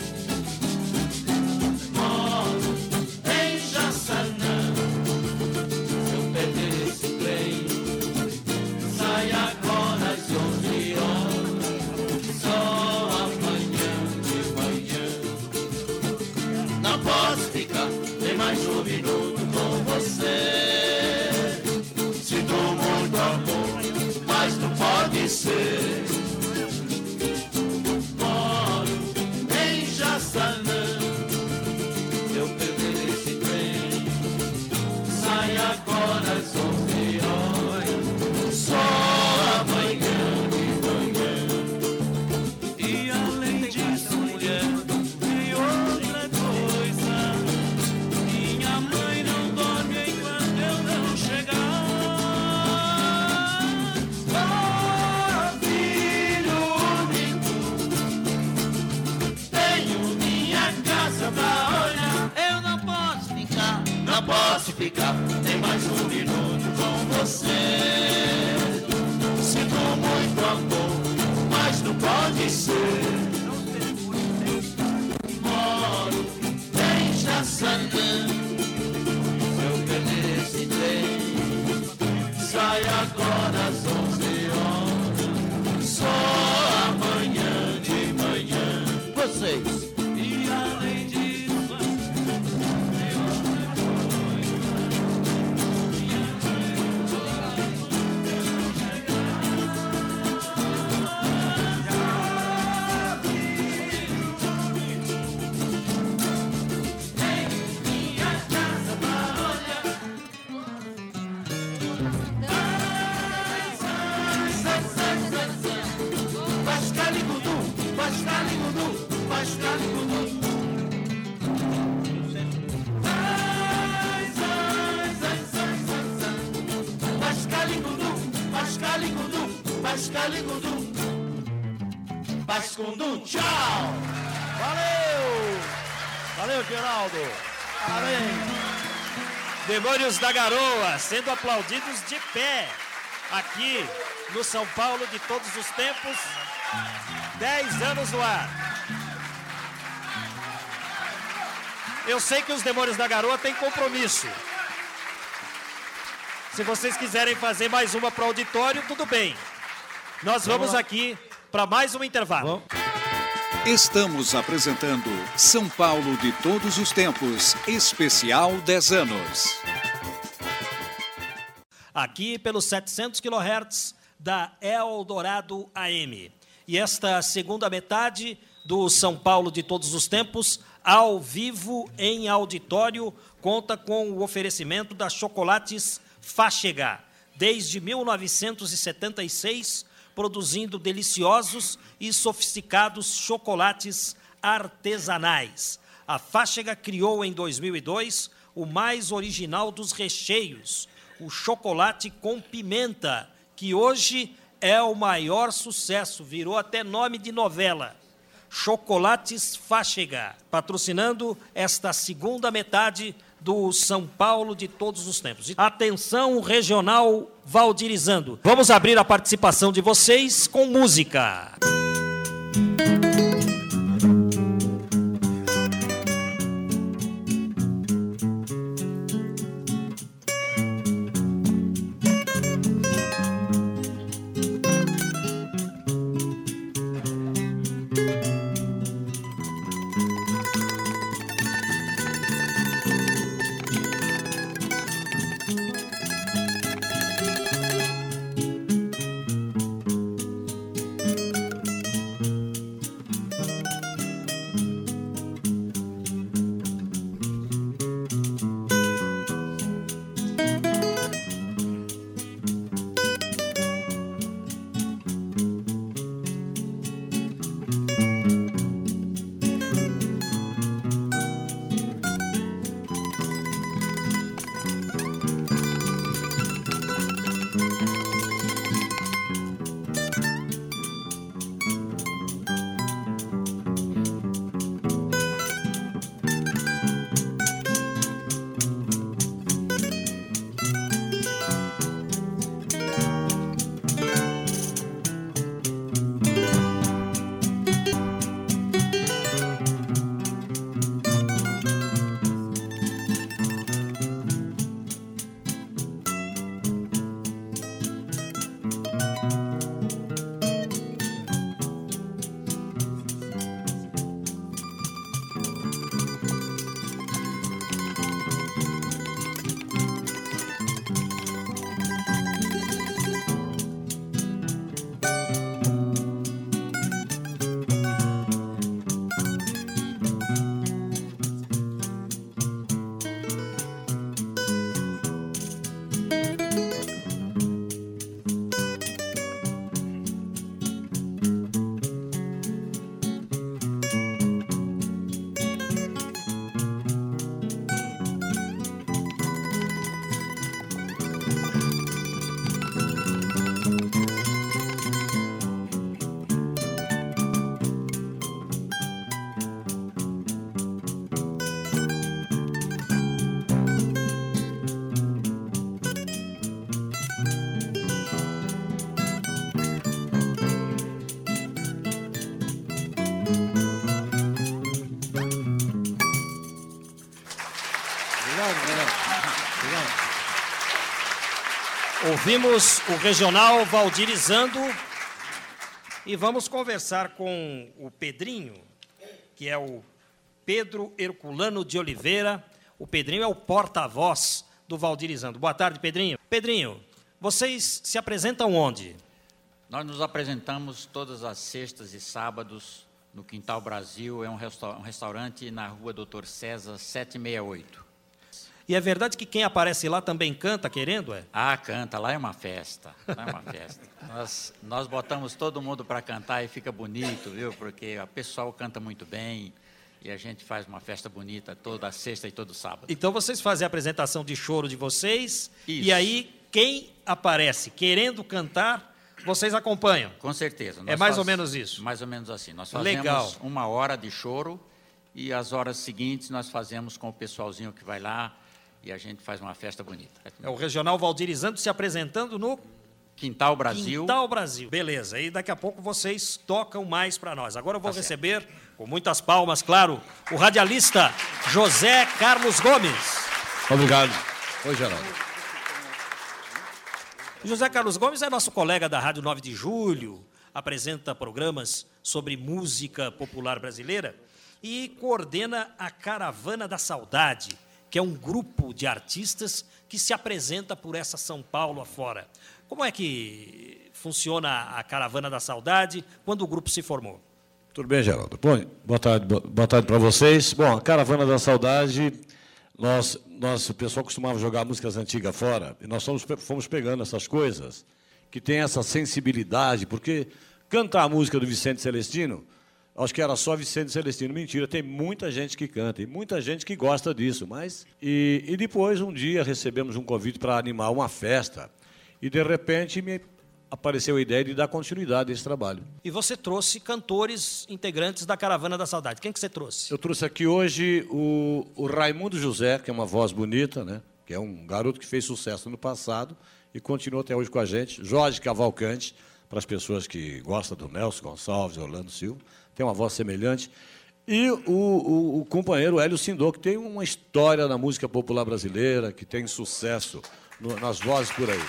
Moro em Jaçanã. Se eu perder esse trem, sai agora às onze horas. Só amanhã de manhã. Não posso ficar nem mais um minuto com você. Sinto muito amor, mas não pode ser. Moro em Jaçanã. Se eu perder esse trem, sai agora às onze horas. Só amanhã de manhã. E além disso, mulher, tem outra coisa. Minha mãe não dorme enquanto eu não chegar. Oh, filho único, tenho minha casa pra olhar. Eu não posso ficar, não posso ficar nem mais um minuto com você. Sinto muito amor, mas não pode ser. Moro em Jaçanã. Se eu perder esse trem, sai agora às onze horas. Só amanhã de manhã. Vocês. E além disso, Bascundum, tchau! Valeu! Valeu, Geraldo! Parabéns! Demônios da Garoa sendo aplaudidos de pé aqui no São Paulo de todos os tempos. Dez anos no ar. Eu sei que os Demônios da Garoa têm compromisso. Se vocês quiserem fazer mais uma para o auditório, tudo bem. Nós vamos aqui para mais um intervalo. Estamos apresentando São Paulo de todos os tempos, especial dez anos. Aqui pelos setecentos quilohertz da Eldorado A M. E esta segunda metade do São Paulo de todos os tempos, ao vivo em auditório, conta com o oferecimento da Chocolates Fáchega. Desde mil novecentos e setenta e seis, produzindo deliciosos e sofisticados chocolates artesanais. A Fáchega criou em dois mil e dois o mais original dos recheios, o chocolate com pimenta, que hoje é o maior sucesso, virou até nome de novela. Chocolates Fáchega, patrocinando esta segunda metade do São Paulo de todos os tempos. Atenção, regional valdirizando. Vamos abrir a participação de vocês com música. Ouvimos o regional Valdirizando e vamos conversar com o Pedrinho, que é o Pedro Herculano de Oliveira. O Pedrinho é o porta-voz do Valdirizando. Boa tarde, Pedrinho. Pedrinho, vocês se apresentam onde? Nós nos apresentamos todas as sextas e sábados no Quintal Brasil, é um, resta um restaurante na rua Doutor César, setecentos e sessenta e oito. E é verdade que quem aparece lá também canta, querendo, é? Ah, canta, lá é uma festa, lá é uma festa. Nós, nós botamos todo mundo para cantar e fica bonito, viu? Porque o pessoal canta muito bem e a gente faz uma festa bonita toda sexta e todo sábado. Então vocês fazem a apresentação de choro de vocês. Isso. E aí quem aparece querendo cantar, vocês acompanham? Com certeza. Nós é mais faz, ou menos isso? Mais ou menos assim. Nós fazemos Legal. uma hora de choro e as horas seguintes nós fazemos com o pessoalzinho que vai lá e a gente faz uma festa bonita. É o regional Valdirizando se apresentando no Quintal Brasil. Quintal Brasil. Beleza. E daqui a pouco vocês tocam mais para nós. Agora eu vou Tá receber, certo, com muitas palmas, claro, o radialista José Carlos Gomes. Obrigado. Oi, Geraldo. José Carlos Gomes é nosso colega da Rádio nove de julho, apresenta programas sobre música popular brasileira e coordena a Caravana da Saudade, que é um grupo de artistas que se apresenta por essa São Paulo afora. Como é que funciona a Caravana da Saudade, quando o grupo se formou? Tudo bem, Geraldo. Bom, boa tarde, boa tarde para vocês. Bom, a Caravana da Saudade, nós, nós, o pessoal costumava jogar músicas antigas fora, e nós fomos, fomos pegando essas coisas, que tem essa sensibilidade, porque cantar a música do Vicente Celestino, acho que era só Vicente Celestino. Mentira, tem muita gente que canta e muita gente que gosta disso. Mas E, e depois, um dia, recebemos um convite para animar uma festa e, de repente, me apareceu a ideia de dar continuidade a esse trabalho. E você trouxe cantores integrantes da Caravana da Saudade. Quem que você trouxe? Eu trouxe aqui hoje o, o Raimundo José, que é uma voz bonita, né? Que é um garoto que fez sucesso no passado e continua até hoje com a gente. Jorge Cavalcante, para as pessoas que gostam do Nelson Gonçalves, Orlando Silva, tem uma voz semelhante. E o, o, o companheiro Hélio Sindô, que tem uma história na música popular brasileira, que tem sucesso no, nas vozes por aí.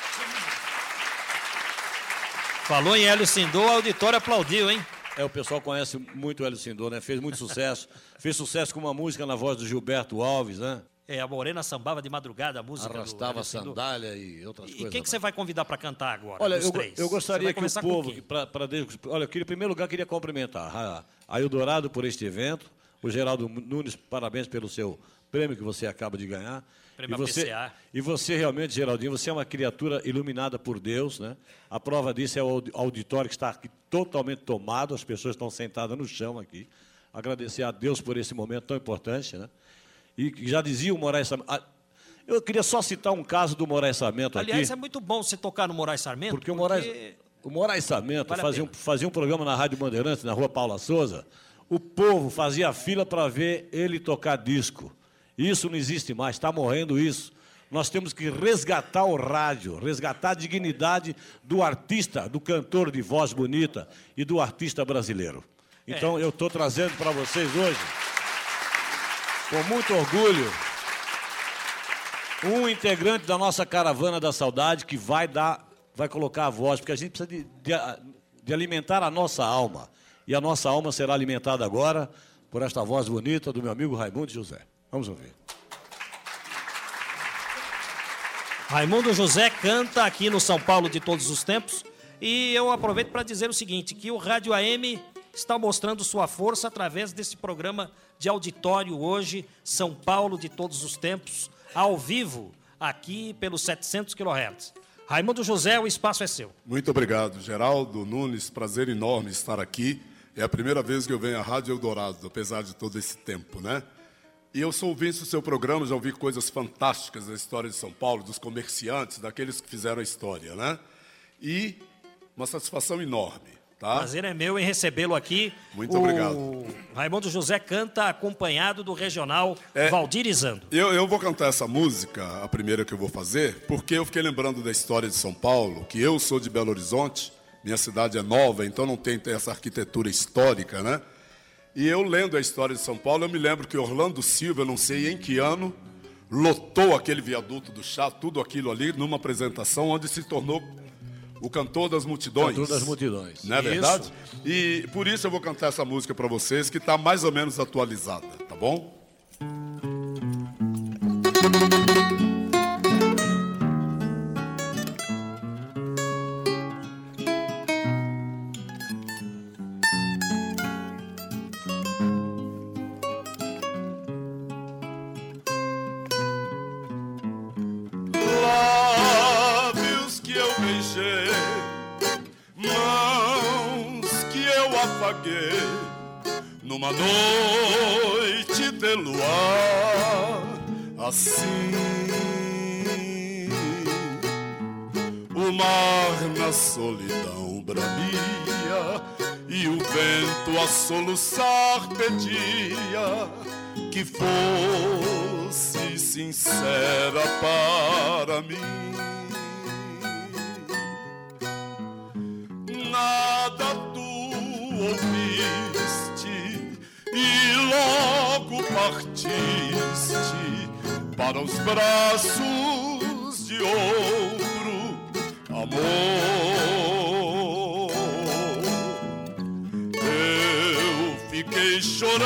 Falou em Hélio Sindô, o auditório aplaudiu, hein? É, o pessoal conhece muito o Hélio Sindô, né? Fez muito sucesso. Fez sucesso com uma música na voz do Gilberto Alves, né? É, a Morena sambava de madrugada, a música Arrastava do sandália e outras e coisas. E quem que você vai convidar para cantar agora? Olha, eu, três? eu gostaria que o povo, pra, pra, olha, eu queria, em primeiro lugar, queria cumprimentar a, a Eldorado por este evento, o Geraldo Nunes, parabéns pelo seu prêmio que você acaba de ganhar. Prêmio e você, P C A. E você realmente, Geraldinho, você é uma criatura iluminada por Deus, né? A prova disso é o auditório que está aqui totalmente tomado, as pessoas estão sentadas no chão aqui. Agradecer a Deus por esse momento tão importante, né? E já dizia o Moraes Sarmento. Eu queria só citar um caso do Moraes Sarmento aqui. Aliás, é muito bom você tocar no Moraes Sarmento. Porque, porque... o Moraes, o Moraes Sarmento vale fazia, um, fazia um programa na Rádio Bandeirantes, na rua Paula Souza. O povo fazia fila para ver ele tocar disco. Isso não existe mais, está morrendo isso. Nós temos que resgatar o rádio, resgatar a dignidade do artista, do cantor de voz bonita e do artista brasileiro. Então, é. eu estou trazendo para vocês hoje, com muito orgulho, um integrante da nossa Caravana da Saudade que vai dar, vai colocar a voz, porque a gente precisa de, de, de alimentar a nossa alma. E a nossa alma será alimentada agora por esta voz bonita do meu amigo Raimundo José. Vamos ouvir. Raimundo José canta aqui no São Paulo de Todos os Tempos. E eu aproveito para dizer o seguinte, que o Rádio A M está mostrando sua força através desse programa de auditório hoje, São Paulo de Todos os Tempos, ao vivo, aqui pelos setecentos quilohertz. Raimundo José, o espaço é seu. Muito obrigado, Geraldo Nunes, prazer enorme estar aqui. É a primeira vez que eu venho à Rádio Eldorado, apesar de todo esse tempo, né? E eu sou ouvinte do seu programa, já ouvi coisas fantásticas da história de São Paulo, dos comerciantes, daqueles que fizeram a história, né? E uma satisfação enorme, tá? Prazer é meu em recebê-lo aqui. Muito o obrigado. Raimundo José canta acompanhado do regional é, Valdirizando. Eu, eu vou cantar essa música, a primeira que eu vou fazer, porque eu fiquei lembrando da história de São Paulo, que eu sou de Belo Horizonte, minha cidade é nova, então não tem essa arquitetura histórica, né? E eu, lendo a história de São Paulo, eu me lembro que Orlando Silva, eu não sei em que ano, lotou aquele viaduto do chá, tudo aquilo ali, numa apresentação onde se tornou o cantor das multidões. Cantor das multidões. Não é verdade? E por isso eu vou cantar essa música para vocês, que está mais ou menos atualizada, tá bom? Numa noite de luar, assim, o mar na solidão bramia e o vento a soluçar pedia que fosse sincera para mim. Nada tu ouviste e logo partiste para os braços de outro amor. Eu fiquei chorando,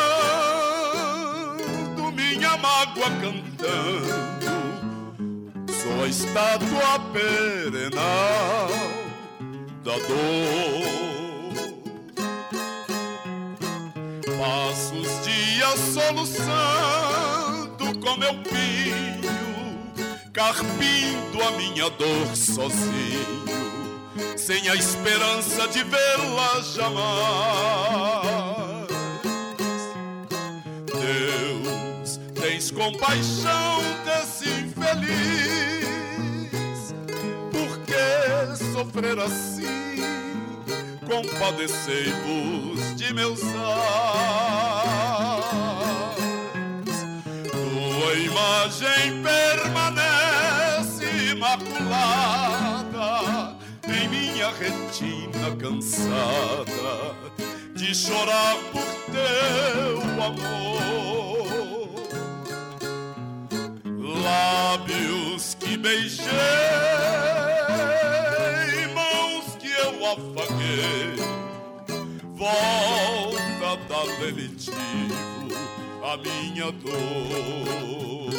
minha mágoa cantando, sou a estátua perenal da dor. Passo os dias soluçando com meu pinho, carpindo a minha dor sozinho, sem a esperança de vê-la jamais. Deus, tens compaixão desse infeliz, por que sofrer assim? Compadecei-vos de meus ais. Tua imagem permanece imaculada em minha retina cansada de chorar por teu amor. Lábios que beijei, afaguei, volta a dar delitivo a minha dor.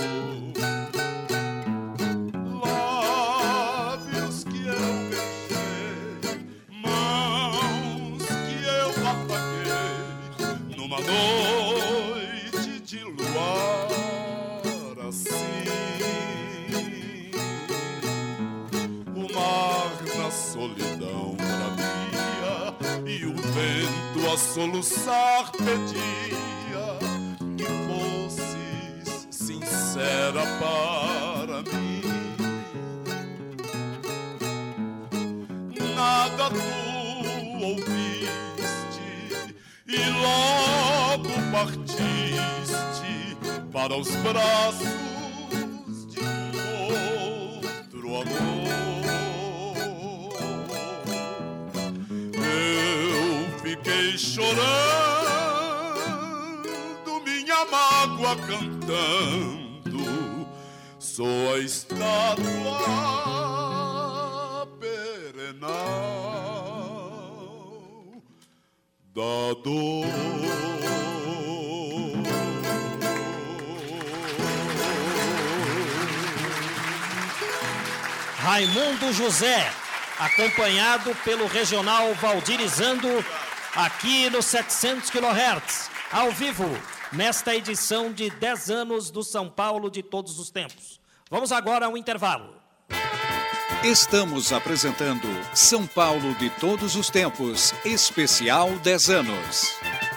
Lábios que eu beijei, mãos que eu afaguei, numa noite de luar assim, o mar na solidão e o vento a soluçar pedia que fosses sincera para mim. Nada tu ouviste e logo partiste para os braços de um outro amor. Fiquei chorando, minha mágoa cantando, sou a estátua perenal da dor. Raimundo José, acompanhado pelo regional Valdirizando, aqui no setecentos quilohertz, ao vivo, nesta edição de dez anos do São Paulo de todos os tempos. Vamos agora ao intervalo. Estamos apresentando São Paulo de todos os tempos, especial dez anos.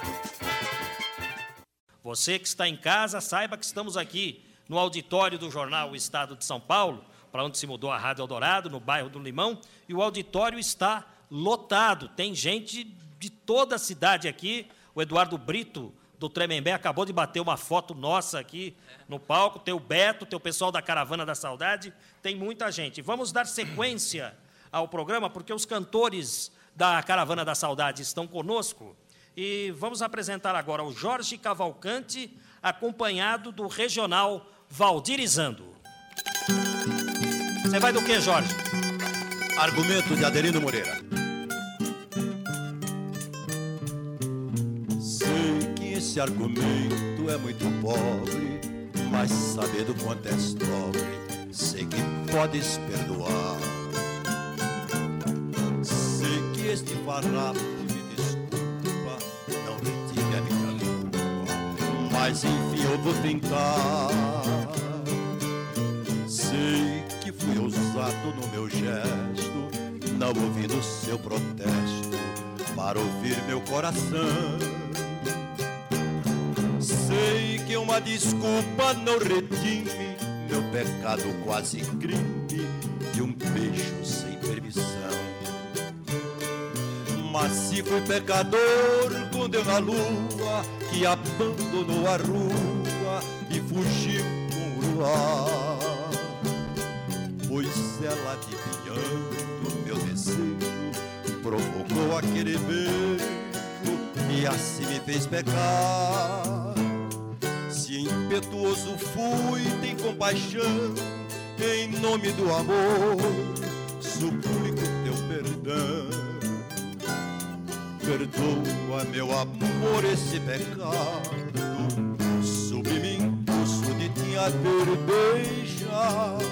Você que está em casa, saiba que estamos aqui no auditório do jornal O Estado de São Paulo, para onde se mudou a Rádio Eldorado, no bairro do Limão, e o auditório está lotado, tem gente de toda a cidade aqui. O Eduardo Brito, do Tremembé, acabou de bater uma foto nossa aqui no palco. Tem o Beto, tem o pessoal da Caravana da Saudade, tem muita gente. Vamos dar sequência ao programa, porque os cantores da Caravana da Saudade estão conosco. E vamos apresentar agora o Jorge Cavalcante, acompanhado do regional Valdirizando. Você vai do que, Jorge? Argumento de Adelino Moreira. Sei que esse argumento é muito pobre, mas sabendo quanto és pobre, sei que podes perdoar. Sei que este farrapo me desculpa, não retive a minha língua, mas enfim eu vou tentar. Sei que fui ousado no meu gesto, não ouvindo seu protesto, para ouvir meu coração. Sei que uma desculpa não redime meu pecado quase crime de um beijo sem permissão. Mas se fui pecador, condeno a lua que abandonou a rua e fugiu com o luar. Pois ela, adivinhando meu desejo, provocou aquele beijo e assim me fez pecar. Se impetuoso fui, tem compaixão, em nome do amor, suplico teu perdão. Perdoa, meu amor, esse pecado, sublime impulso de te haver beijado.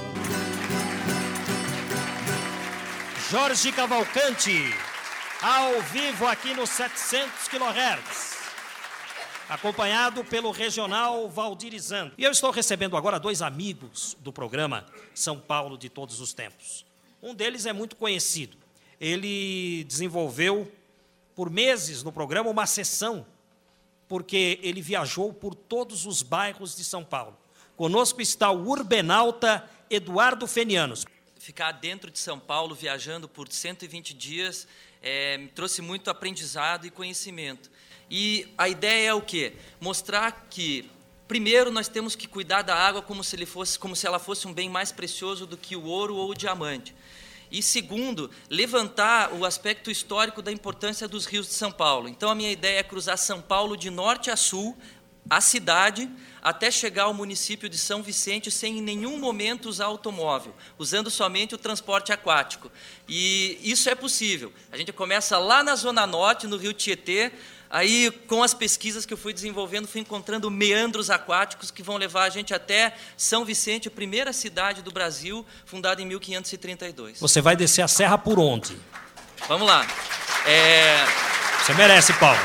Jorge Cavalcante, ao vivo aqui no setecentos quilohertz, acompanhado pelo regional Valdirizando. E eu estou recebendo agora dois amigos do programa São Paulo de Todos os Tempos. Um deles é muito conhecido. Ele desenvolveu por meses no programa uma sessão, porque ele viajou por todos os bairros de São Paulo. Conosco está o urbenauta Eduardo Fenianos. Ficar dentro de São Paulo, viajando por cento e vinte dias, é, me trouxe muito aprendizado e conhecimento. E a ideia é o quê? Mostrar que, primeiro, nós temos que cuidar da água como se, ele fosse, como se ela fosse um bem mais precioso do que o ouro ou o diamante. E, segundo, levantar o aspecto histórico da importância dos rios de São Paulo. Então, a minha ideia é cruzar São Paulo de norte a sul, a cidade, até chegar ao município de São Vicente sem em nenhum momento usar automóvel, usando somente o transporte aquático. E isso é possível. A gente começa lá na Zona Norte, no Rio Tietê, aí com as pesquisas que eu fui desenvolvendo, fui encontrando meandros aquáticos que vão levar a gente até São Vicente, a primeira cidade do Brasil, fundada em mil quinhentos e trinta e dois. Você vai descer a serra por onde? Vamos lá. É... Você merece, Paulo.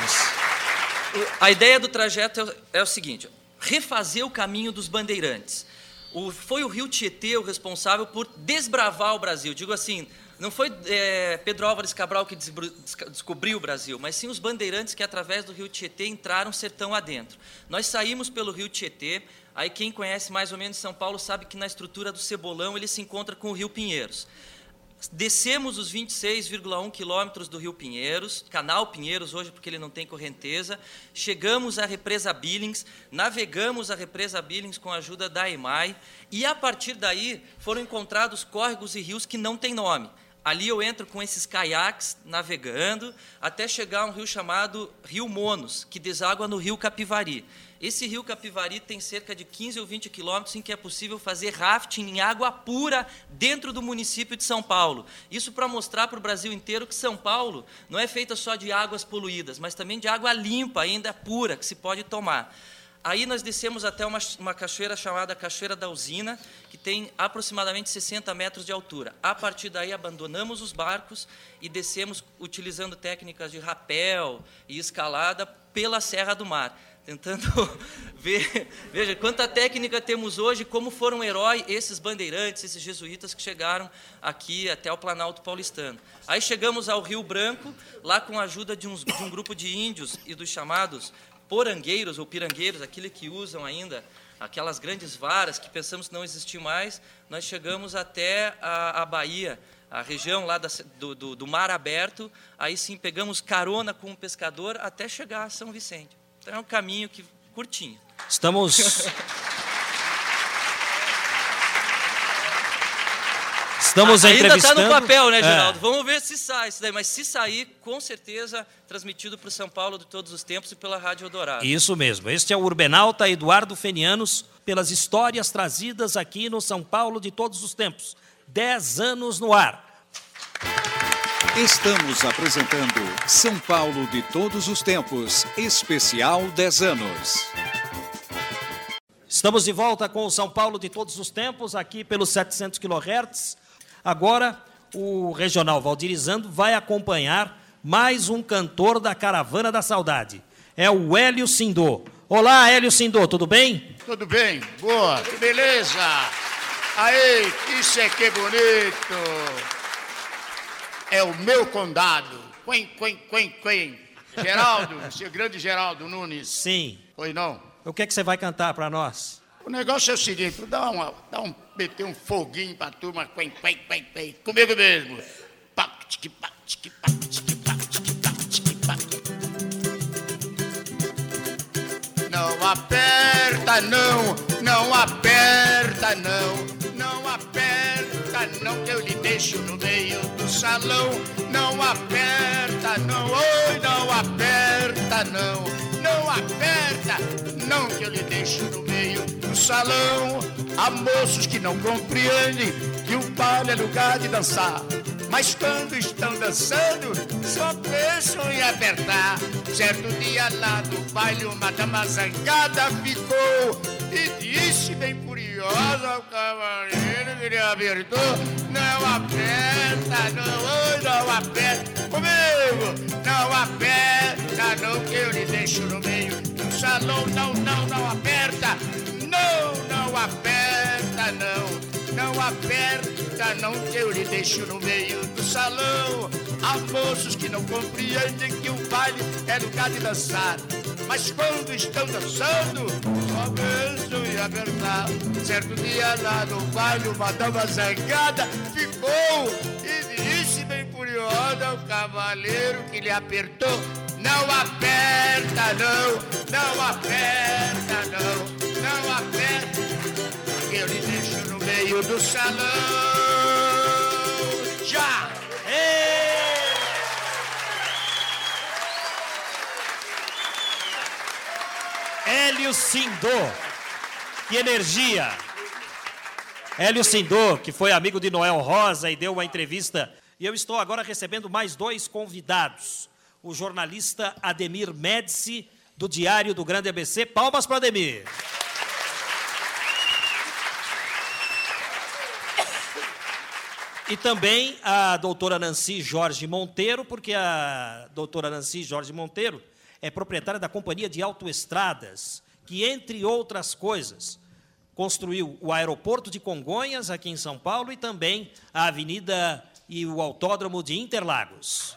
A ideia do trajeto é o seguinte: refazer o caminho dos bandeirantes. O, foi o Rio Tietê o responsável por desbravar o Brasil. Digo assim, não foi é, Pedro Álvares Cabral que descobriu o Brasil, mas sim os bandeirantes que, através do Rio Tietê, entraram sertão adentro. Nós saímos pelo Rio Tietê, aí quem conhece mais ou menos São Paulo sabe que na estrutura do Cebolão ele se encontra com o Rio Pinheiros. Descemos os vinte e seis vírgula um quilômetros do Rio Pinheiros, canal Pinheiros hoje porque ele não tem correnteza, chegamos à represa Billings, navegamos a represa Billings com a ajuda da EMAI e a partir daí foram encontrados córregos e rios que não têm nome. Ali eu entro com esses caiaques navegando até chegar a um rio chamado Rio Monos, que deságua no Rio Capivari. Esse rio Capivari tem cerca de quinze ou vinte quilômetros em que é possível fazer rafting em água pura dentro do município de São Paulo. Isso para mostrar para o Brasil inteiro que São Paulo não é feita só de águas poluídas, mas também de água limpa, ainda pura, que se pode tomar. Aí nós descemos até uma, uma cachoeira chamada Cachoeira da Usina, que tem aproximadamente sessenta metros de altura. A partir daí, abandonamos os barcos e descemos utilizando técnicas de rapel e escalada pela Serra do Mar, tentando ver, veja, quanta técnica temos hoje, como foram heróis esses bandeirantes, esses jesuítas que chegaram aqui até o Planalto Paulistano. Aí chegamos ao Rio Branco, lá com a ajuda de, uns, de um grupo de índios e dos chamados porangueiros ou pirangueiros, aquele que usam ainda aquelas grandes varas que pensamos que não existir mais, nós chegamos até a, a Bahia, a região lá da, do, do, do Mar Aberto, aí sim pegamos carona com um pescador até chegar a São Vicente. Então é um caminho que, curtinho. Estamos... Estamos Ainda entrevistando... está no papel, né, É. Geraldo? Vamos ver se sai isso daí. Mas se sair, com certeza, transmitido para o São Paulo de todos os tempos e pela Rádio Eldorado. Isso mesmo. Este é o urbenauta Eduardo Fenianos, pelas histórias trazidas aqui no São Paulo de todos os tempos. Dez anos no ar. Estamos apresentando São Paulo de todos os tempos, especial dez anos. Estamos de volta com o São Paulo de todos os tempos, aqui pelos setecentos quilohertz. Agora, o regional Valdirizando vai acompanhar mais um cantor da Caravana da Saudade. É o Hélio Sindô. Olá, Hélio Sindô, tudo bem? Tudo bem, boa, que beleza. Aí, isso é que bonito. É o meu condado. Quen, quen, quen, quen. Geraldo, seu grande Geraldo Nunes. Sim. Oi, não? O que é que você vai cantar para nós? O negócio é o seguinte, dá, uma, dá um, meter um foguinho pra turma, quen, quen, quen, quen. Comigo mesmo. Pac, tic, pac, tic, pac, tic, pac, tic, pac, tic, pac. Não aperta, não, não aperta, não, não aperta, não, que eu lhe deixo no meio do salão. Não aperta, não, oi, não aperta, não, não aperta, não, que eu lhe deixo no meio do salão. Há moços que não compreendem que o baile é lugar de dançar, mas quando estão dançando, só pensam em apertar. Certo dia lá do baile, uma dama zangada ficou e disse bem furiosa ao cavaleiro que lhe apertou: não aperta, não, oi, não aperta, comigo, não aperta, não, que eu lhe deixo no meio do salão. Não, não, não aperta, não, não aperta, não. Não aperta, não, que eu lhe deixo no meio do salão. Há moços que não compreendem que o baile é lugar de dançar, mas quando estão dançando, só pensam em apertar. Certo dia lá no baile, uma dama zangada ficou e disse bem furiosa ao cavaleiro que lhe apertou: não aperta, não, não aperta, não, não aperta, que eu lhe deixo no meio do salão. Já! Hélio Sindô. Que energia! Hélio Sindô, que foi amigo de Noel Rosa e deu uma entrevista. E eu estou agora recebendo mais dois convidados. O jornalista Ademir Médici, do Diário do Grande A B C. Palmas para Ademir. E também a doutora Nancy Jorge Monteiro, porque a doutora Nancy Jorge Monteiro é proprietária da Companhia de Autoestradas, que, entre outras coisas, construiu o aeroporto de Congonhas, aqui em São Paulo, e também a avenida e o autódromo de Interlagos.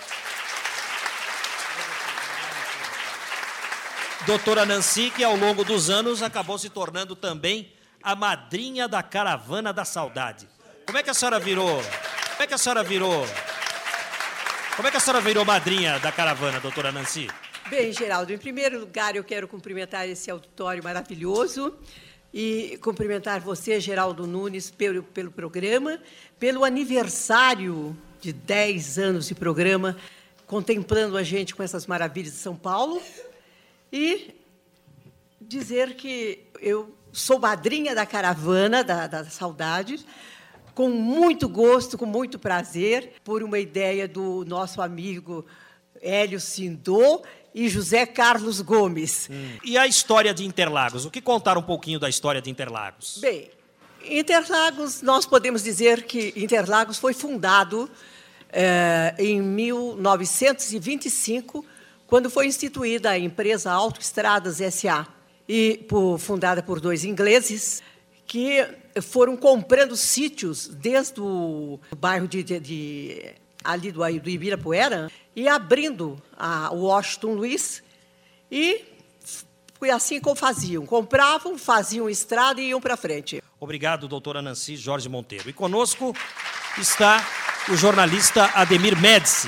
Doutora Nancy, que ao longo dos anos acabou se tornando também a madrinha da Caravana da Saudade. Como é que a senhora virou? Como é que a senhora virou? Como é que a senhora virou madrinha da caravana, doutora Nancy? Bem, Geraldo, em primeiro lugar, eu quero cumprimentar esse auditório maravilhoso e cumprimentar você, Geraldo Nunes, pelo, pelo programa, pelo aniversário de dez anos de programa, contemplando a gente com essas maravilhas de São Paulo, e dizer que eu sou madrinha da caravana da, da Saudade, com muito gosto, com muito prazer, por uma ideia do nosso amigo Hélio Sindô e José Carlos Gomes. Hum. E a história de Interlagos? O que contar um pouquinho da história de Interlagos? Bem, Interlagos, nós podemos dizer que Interlagos foi fundado eh, em mil novecentos e vinte e cinco, quando foi instituída a empresa Autoestradas S A, e por, fundada por dois ingleses, que foram comprando sítios desde o bairro de, de, de, ali do, do Ibirapuera e abrindo a Washington Luiz, e foi assim como faziam. Compravam, faziam estrada e iam para frente. Obrigado, doutora Nancy Jorge Monteiro. E conosco está o jornalista Ademir Médici,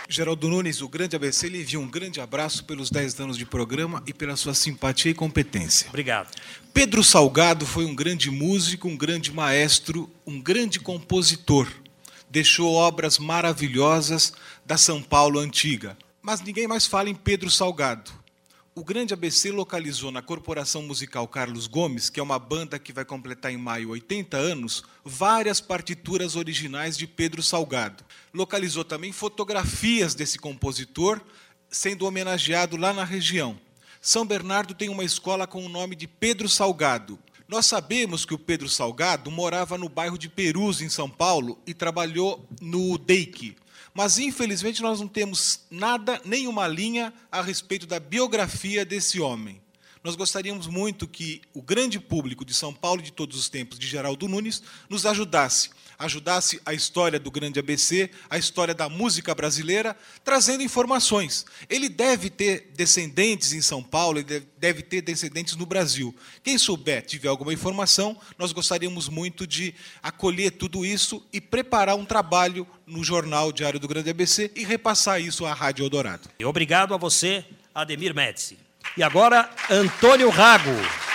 Geraldo Nunes, o grande A B C, lhe envia um grande abraço pelos dez anos de programa e pela sua simpatia e competência. Obrigado. Pedro Salgado foi um grande músico, um grande maestro, um grande compositor. Deixou obras maravilhosas da São Paulo antiga. Mas ninguém mais fala em Pedro Salgado. O grande A B C localizou na Corporação Musical Carlos Gomes, que é uma banda que vai completar em maio oitenta anos, várias partituras originais de Pedro Salgado. Localizou também fotografias desse compositor sendo homenageado lá na região. São Bernardo tem uma escola com o nome de Pedro Salgado. Nós sabemos que o Pedro Salgado morava no bairro de Perus, em São Paulo, e trabalhou no D E I C. Mas, infelizmente, nós não temos nada, nenhuma linha a respeito da biografia desse homem. Nós gostaríamos muito que o grande público de São Paulo de todos os tempos, de Geraldo Nunes, nos ajudasse. Ajudasse a história do grande A B C, a história da música brasileira, trazendo informações. Ele deve ter descendentes em São Paulo, ele deve ter descendentes no Brasil. Quem souber, tiver alguma informação, nós gostaríamos muito de acolher tudo isso e preparar um trabalho no jornal Diário do Grande A B C e repassar isso à Rádio Eldorado. Obrigado a você, Ademir Médici. E agora, Antônio Rago,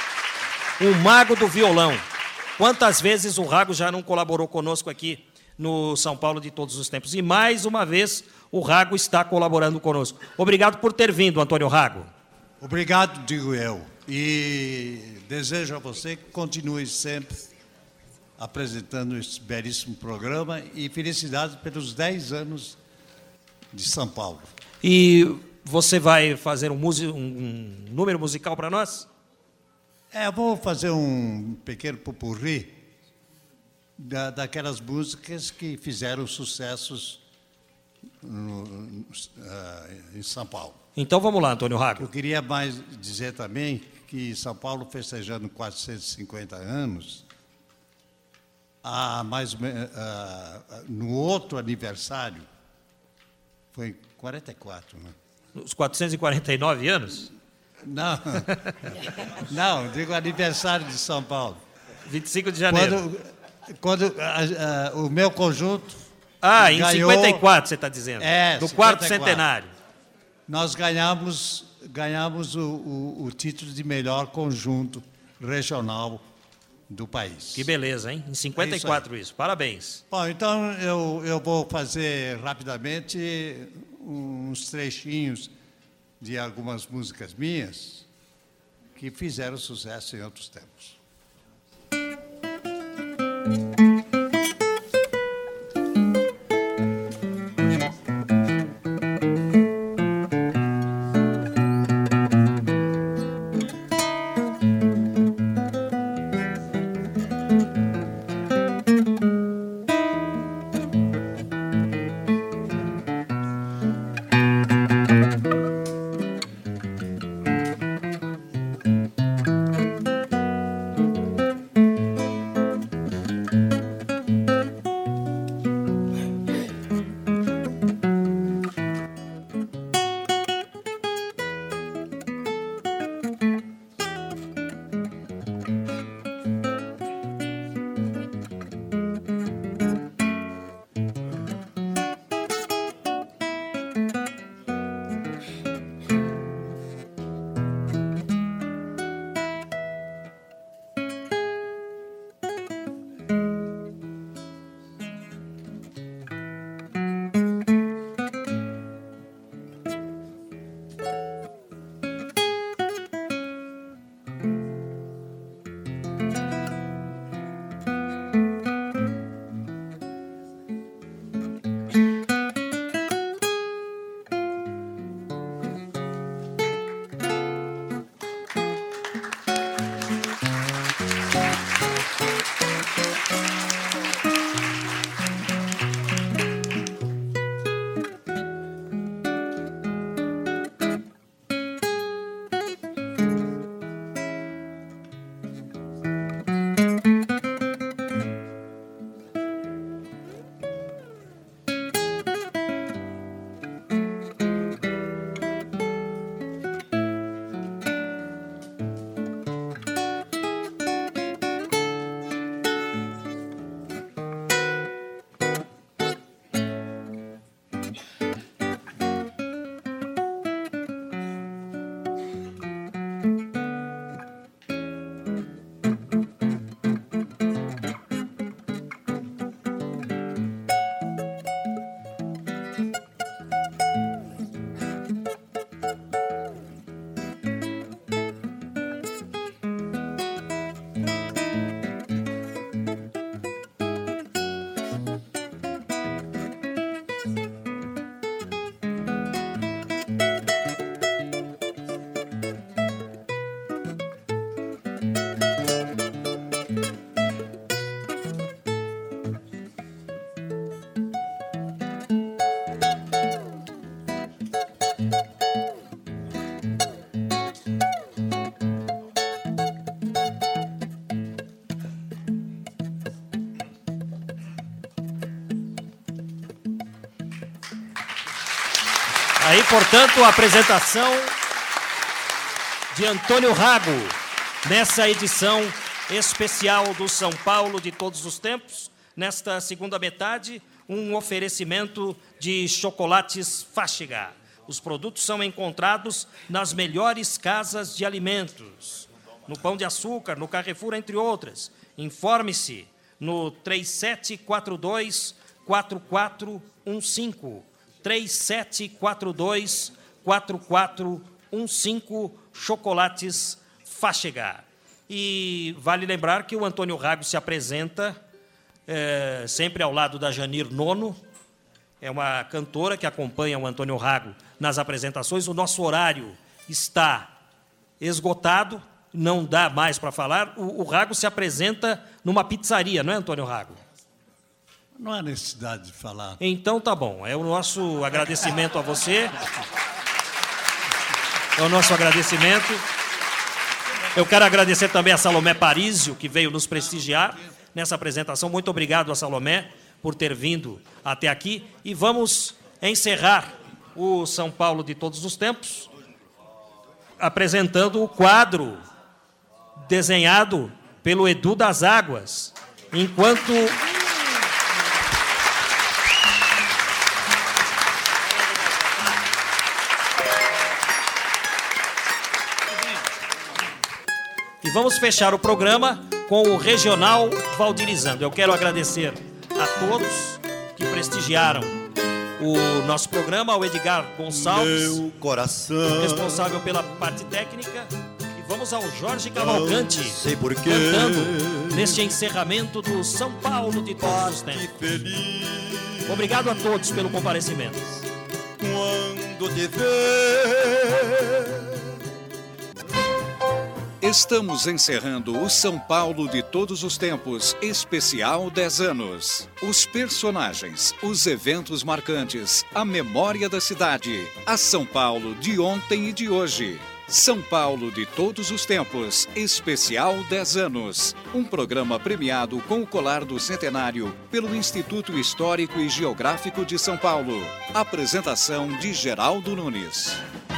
o mago do violão. Quantas vezes o Rago já não colaborou conosco aqui no São Paulo de todos os tempos? E, mais uma vez, o Rago está colaborando conosco. Obrigado por ter vindo, Antônio Rago. Obrigado, digo eu. E desejo a você que continue sempre apresentando esse belíssimo programa e felicidades pelos dez anos de São Paulo. E você vai fazer um, músico, um número musical para nós? É, eu vou fazer um pequeno popurrí da, daquelas músicas que fizeram sucessos no, no, uh, em São Paulo. Então vamos lá, Antônio Rago. Eu queria mais dizer também que São Paulo festejando quatrocentos e cinquenta anos, há mais, uh, no outro aniversário, foi em quarenta e quatro, né? Os quatrocentos e quarenta e nove anos? Não, não, digo aniversário de São Paulo. vinte e cinco de janeiro. Quando, quando a, a, o meu conjunto. Ah, ganhou, em cinquenta e quatro, você está dizendo? É, do quarto centenário. Nós ganhamos, ganhamos o, o, o título de melhor conjunto regional do país. Que beleza, hein? Em cinquenta e quatro, é isso, isso. Parabéns. Bom, então eu, eu vou fazer rapidamente uns trechinhos de algumas músicas minhas que fizeram sucesso em outros tempos. Aí, portanto, a apresentação de Antônio Rago, nessa edição especial do São Paulo de todos os tempos, nesta segunda metade, um oferecimento de chocolates Fáchega. Os produtos são encontrados nas melhores casas de alimentos, no Pão de Açúcar, no Carrefour, entre outras. Informe-se no três sete quatro dois, quatro quatro um cinco, três sete quatro dois, quatro quatro um cinco, chocolates Fáchega. E vale lembrar que o Antônio Rago se apresenta é, sempre ao lado da Janir Nono, é uma cantora que acompanha o Antônio Rago nas apresentações. O nosso horário está esgotado, não dá mais para falar. O, o Rago se apresenta numa pizzaria, não é, Antônio Rago? Não há necessidade de falar. Então tá bom, é o nosso agradecimento a você. É o nosso agradecimento. Eu quero agradecer também a Salomé Parísio, que veio nos prestigiar nessa apresentação. Muito obrigado a Salomé por ter vindo até aqui. E vamos encerrar o São Paulo de todos os tempos apresentando o quadro desenhado pelo Edu das Águas, enquanto... E vamos fechar o programa com o Regional Valdirizando. Eu quero agradecer a todos que prestigiaram o nosso programa, ao Edgar Gonçalves, meu coração, responsável pela parte técnica, e vamos ao Jorge Cavalcante, não sei por quê, cantando neste encerramento do São Paulo de todos os tempos. Obrigado a todos pelo comparecimento. Quando te ver. Estamos encerrando o São Paulo de todos os tempos, especial dez anos. Os personagens, os eventos marcantes, a memória da cidade, a São Paulo de ontem e de hoje. São Paulo de todos os tempos, especial dez anos. Um programa premiado com o colar do centenário pelo Instituto Histórico e Geográfico de São Paulo. Apresentação de Geraldo Nunes.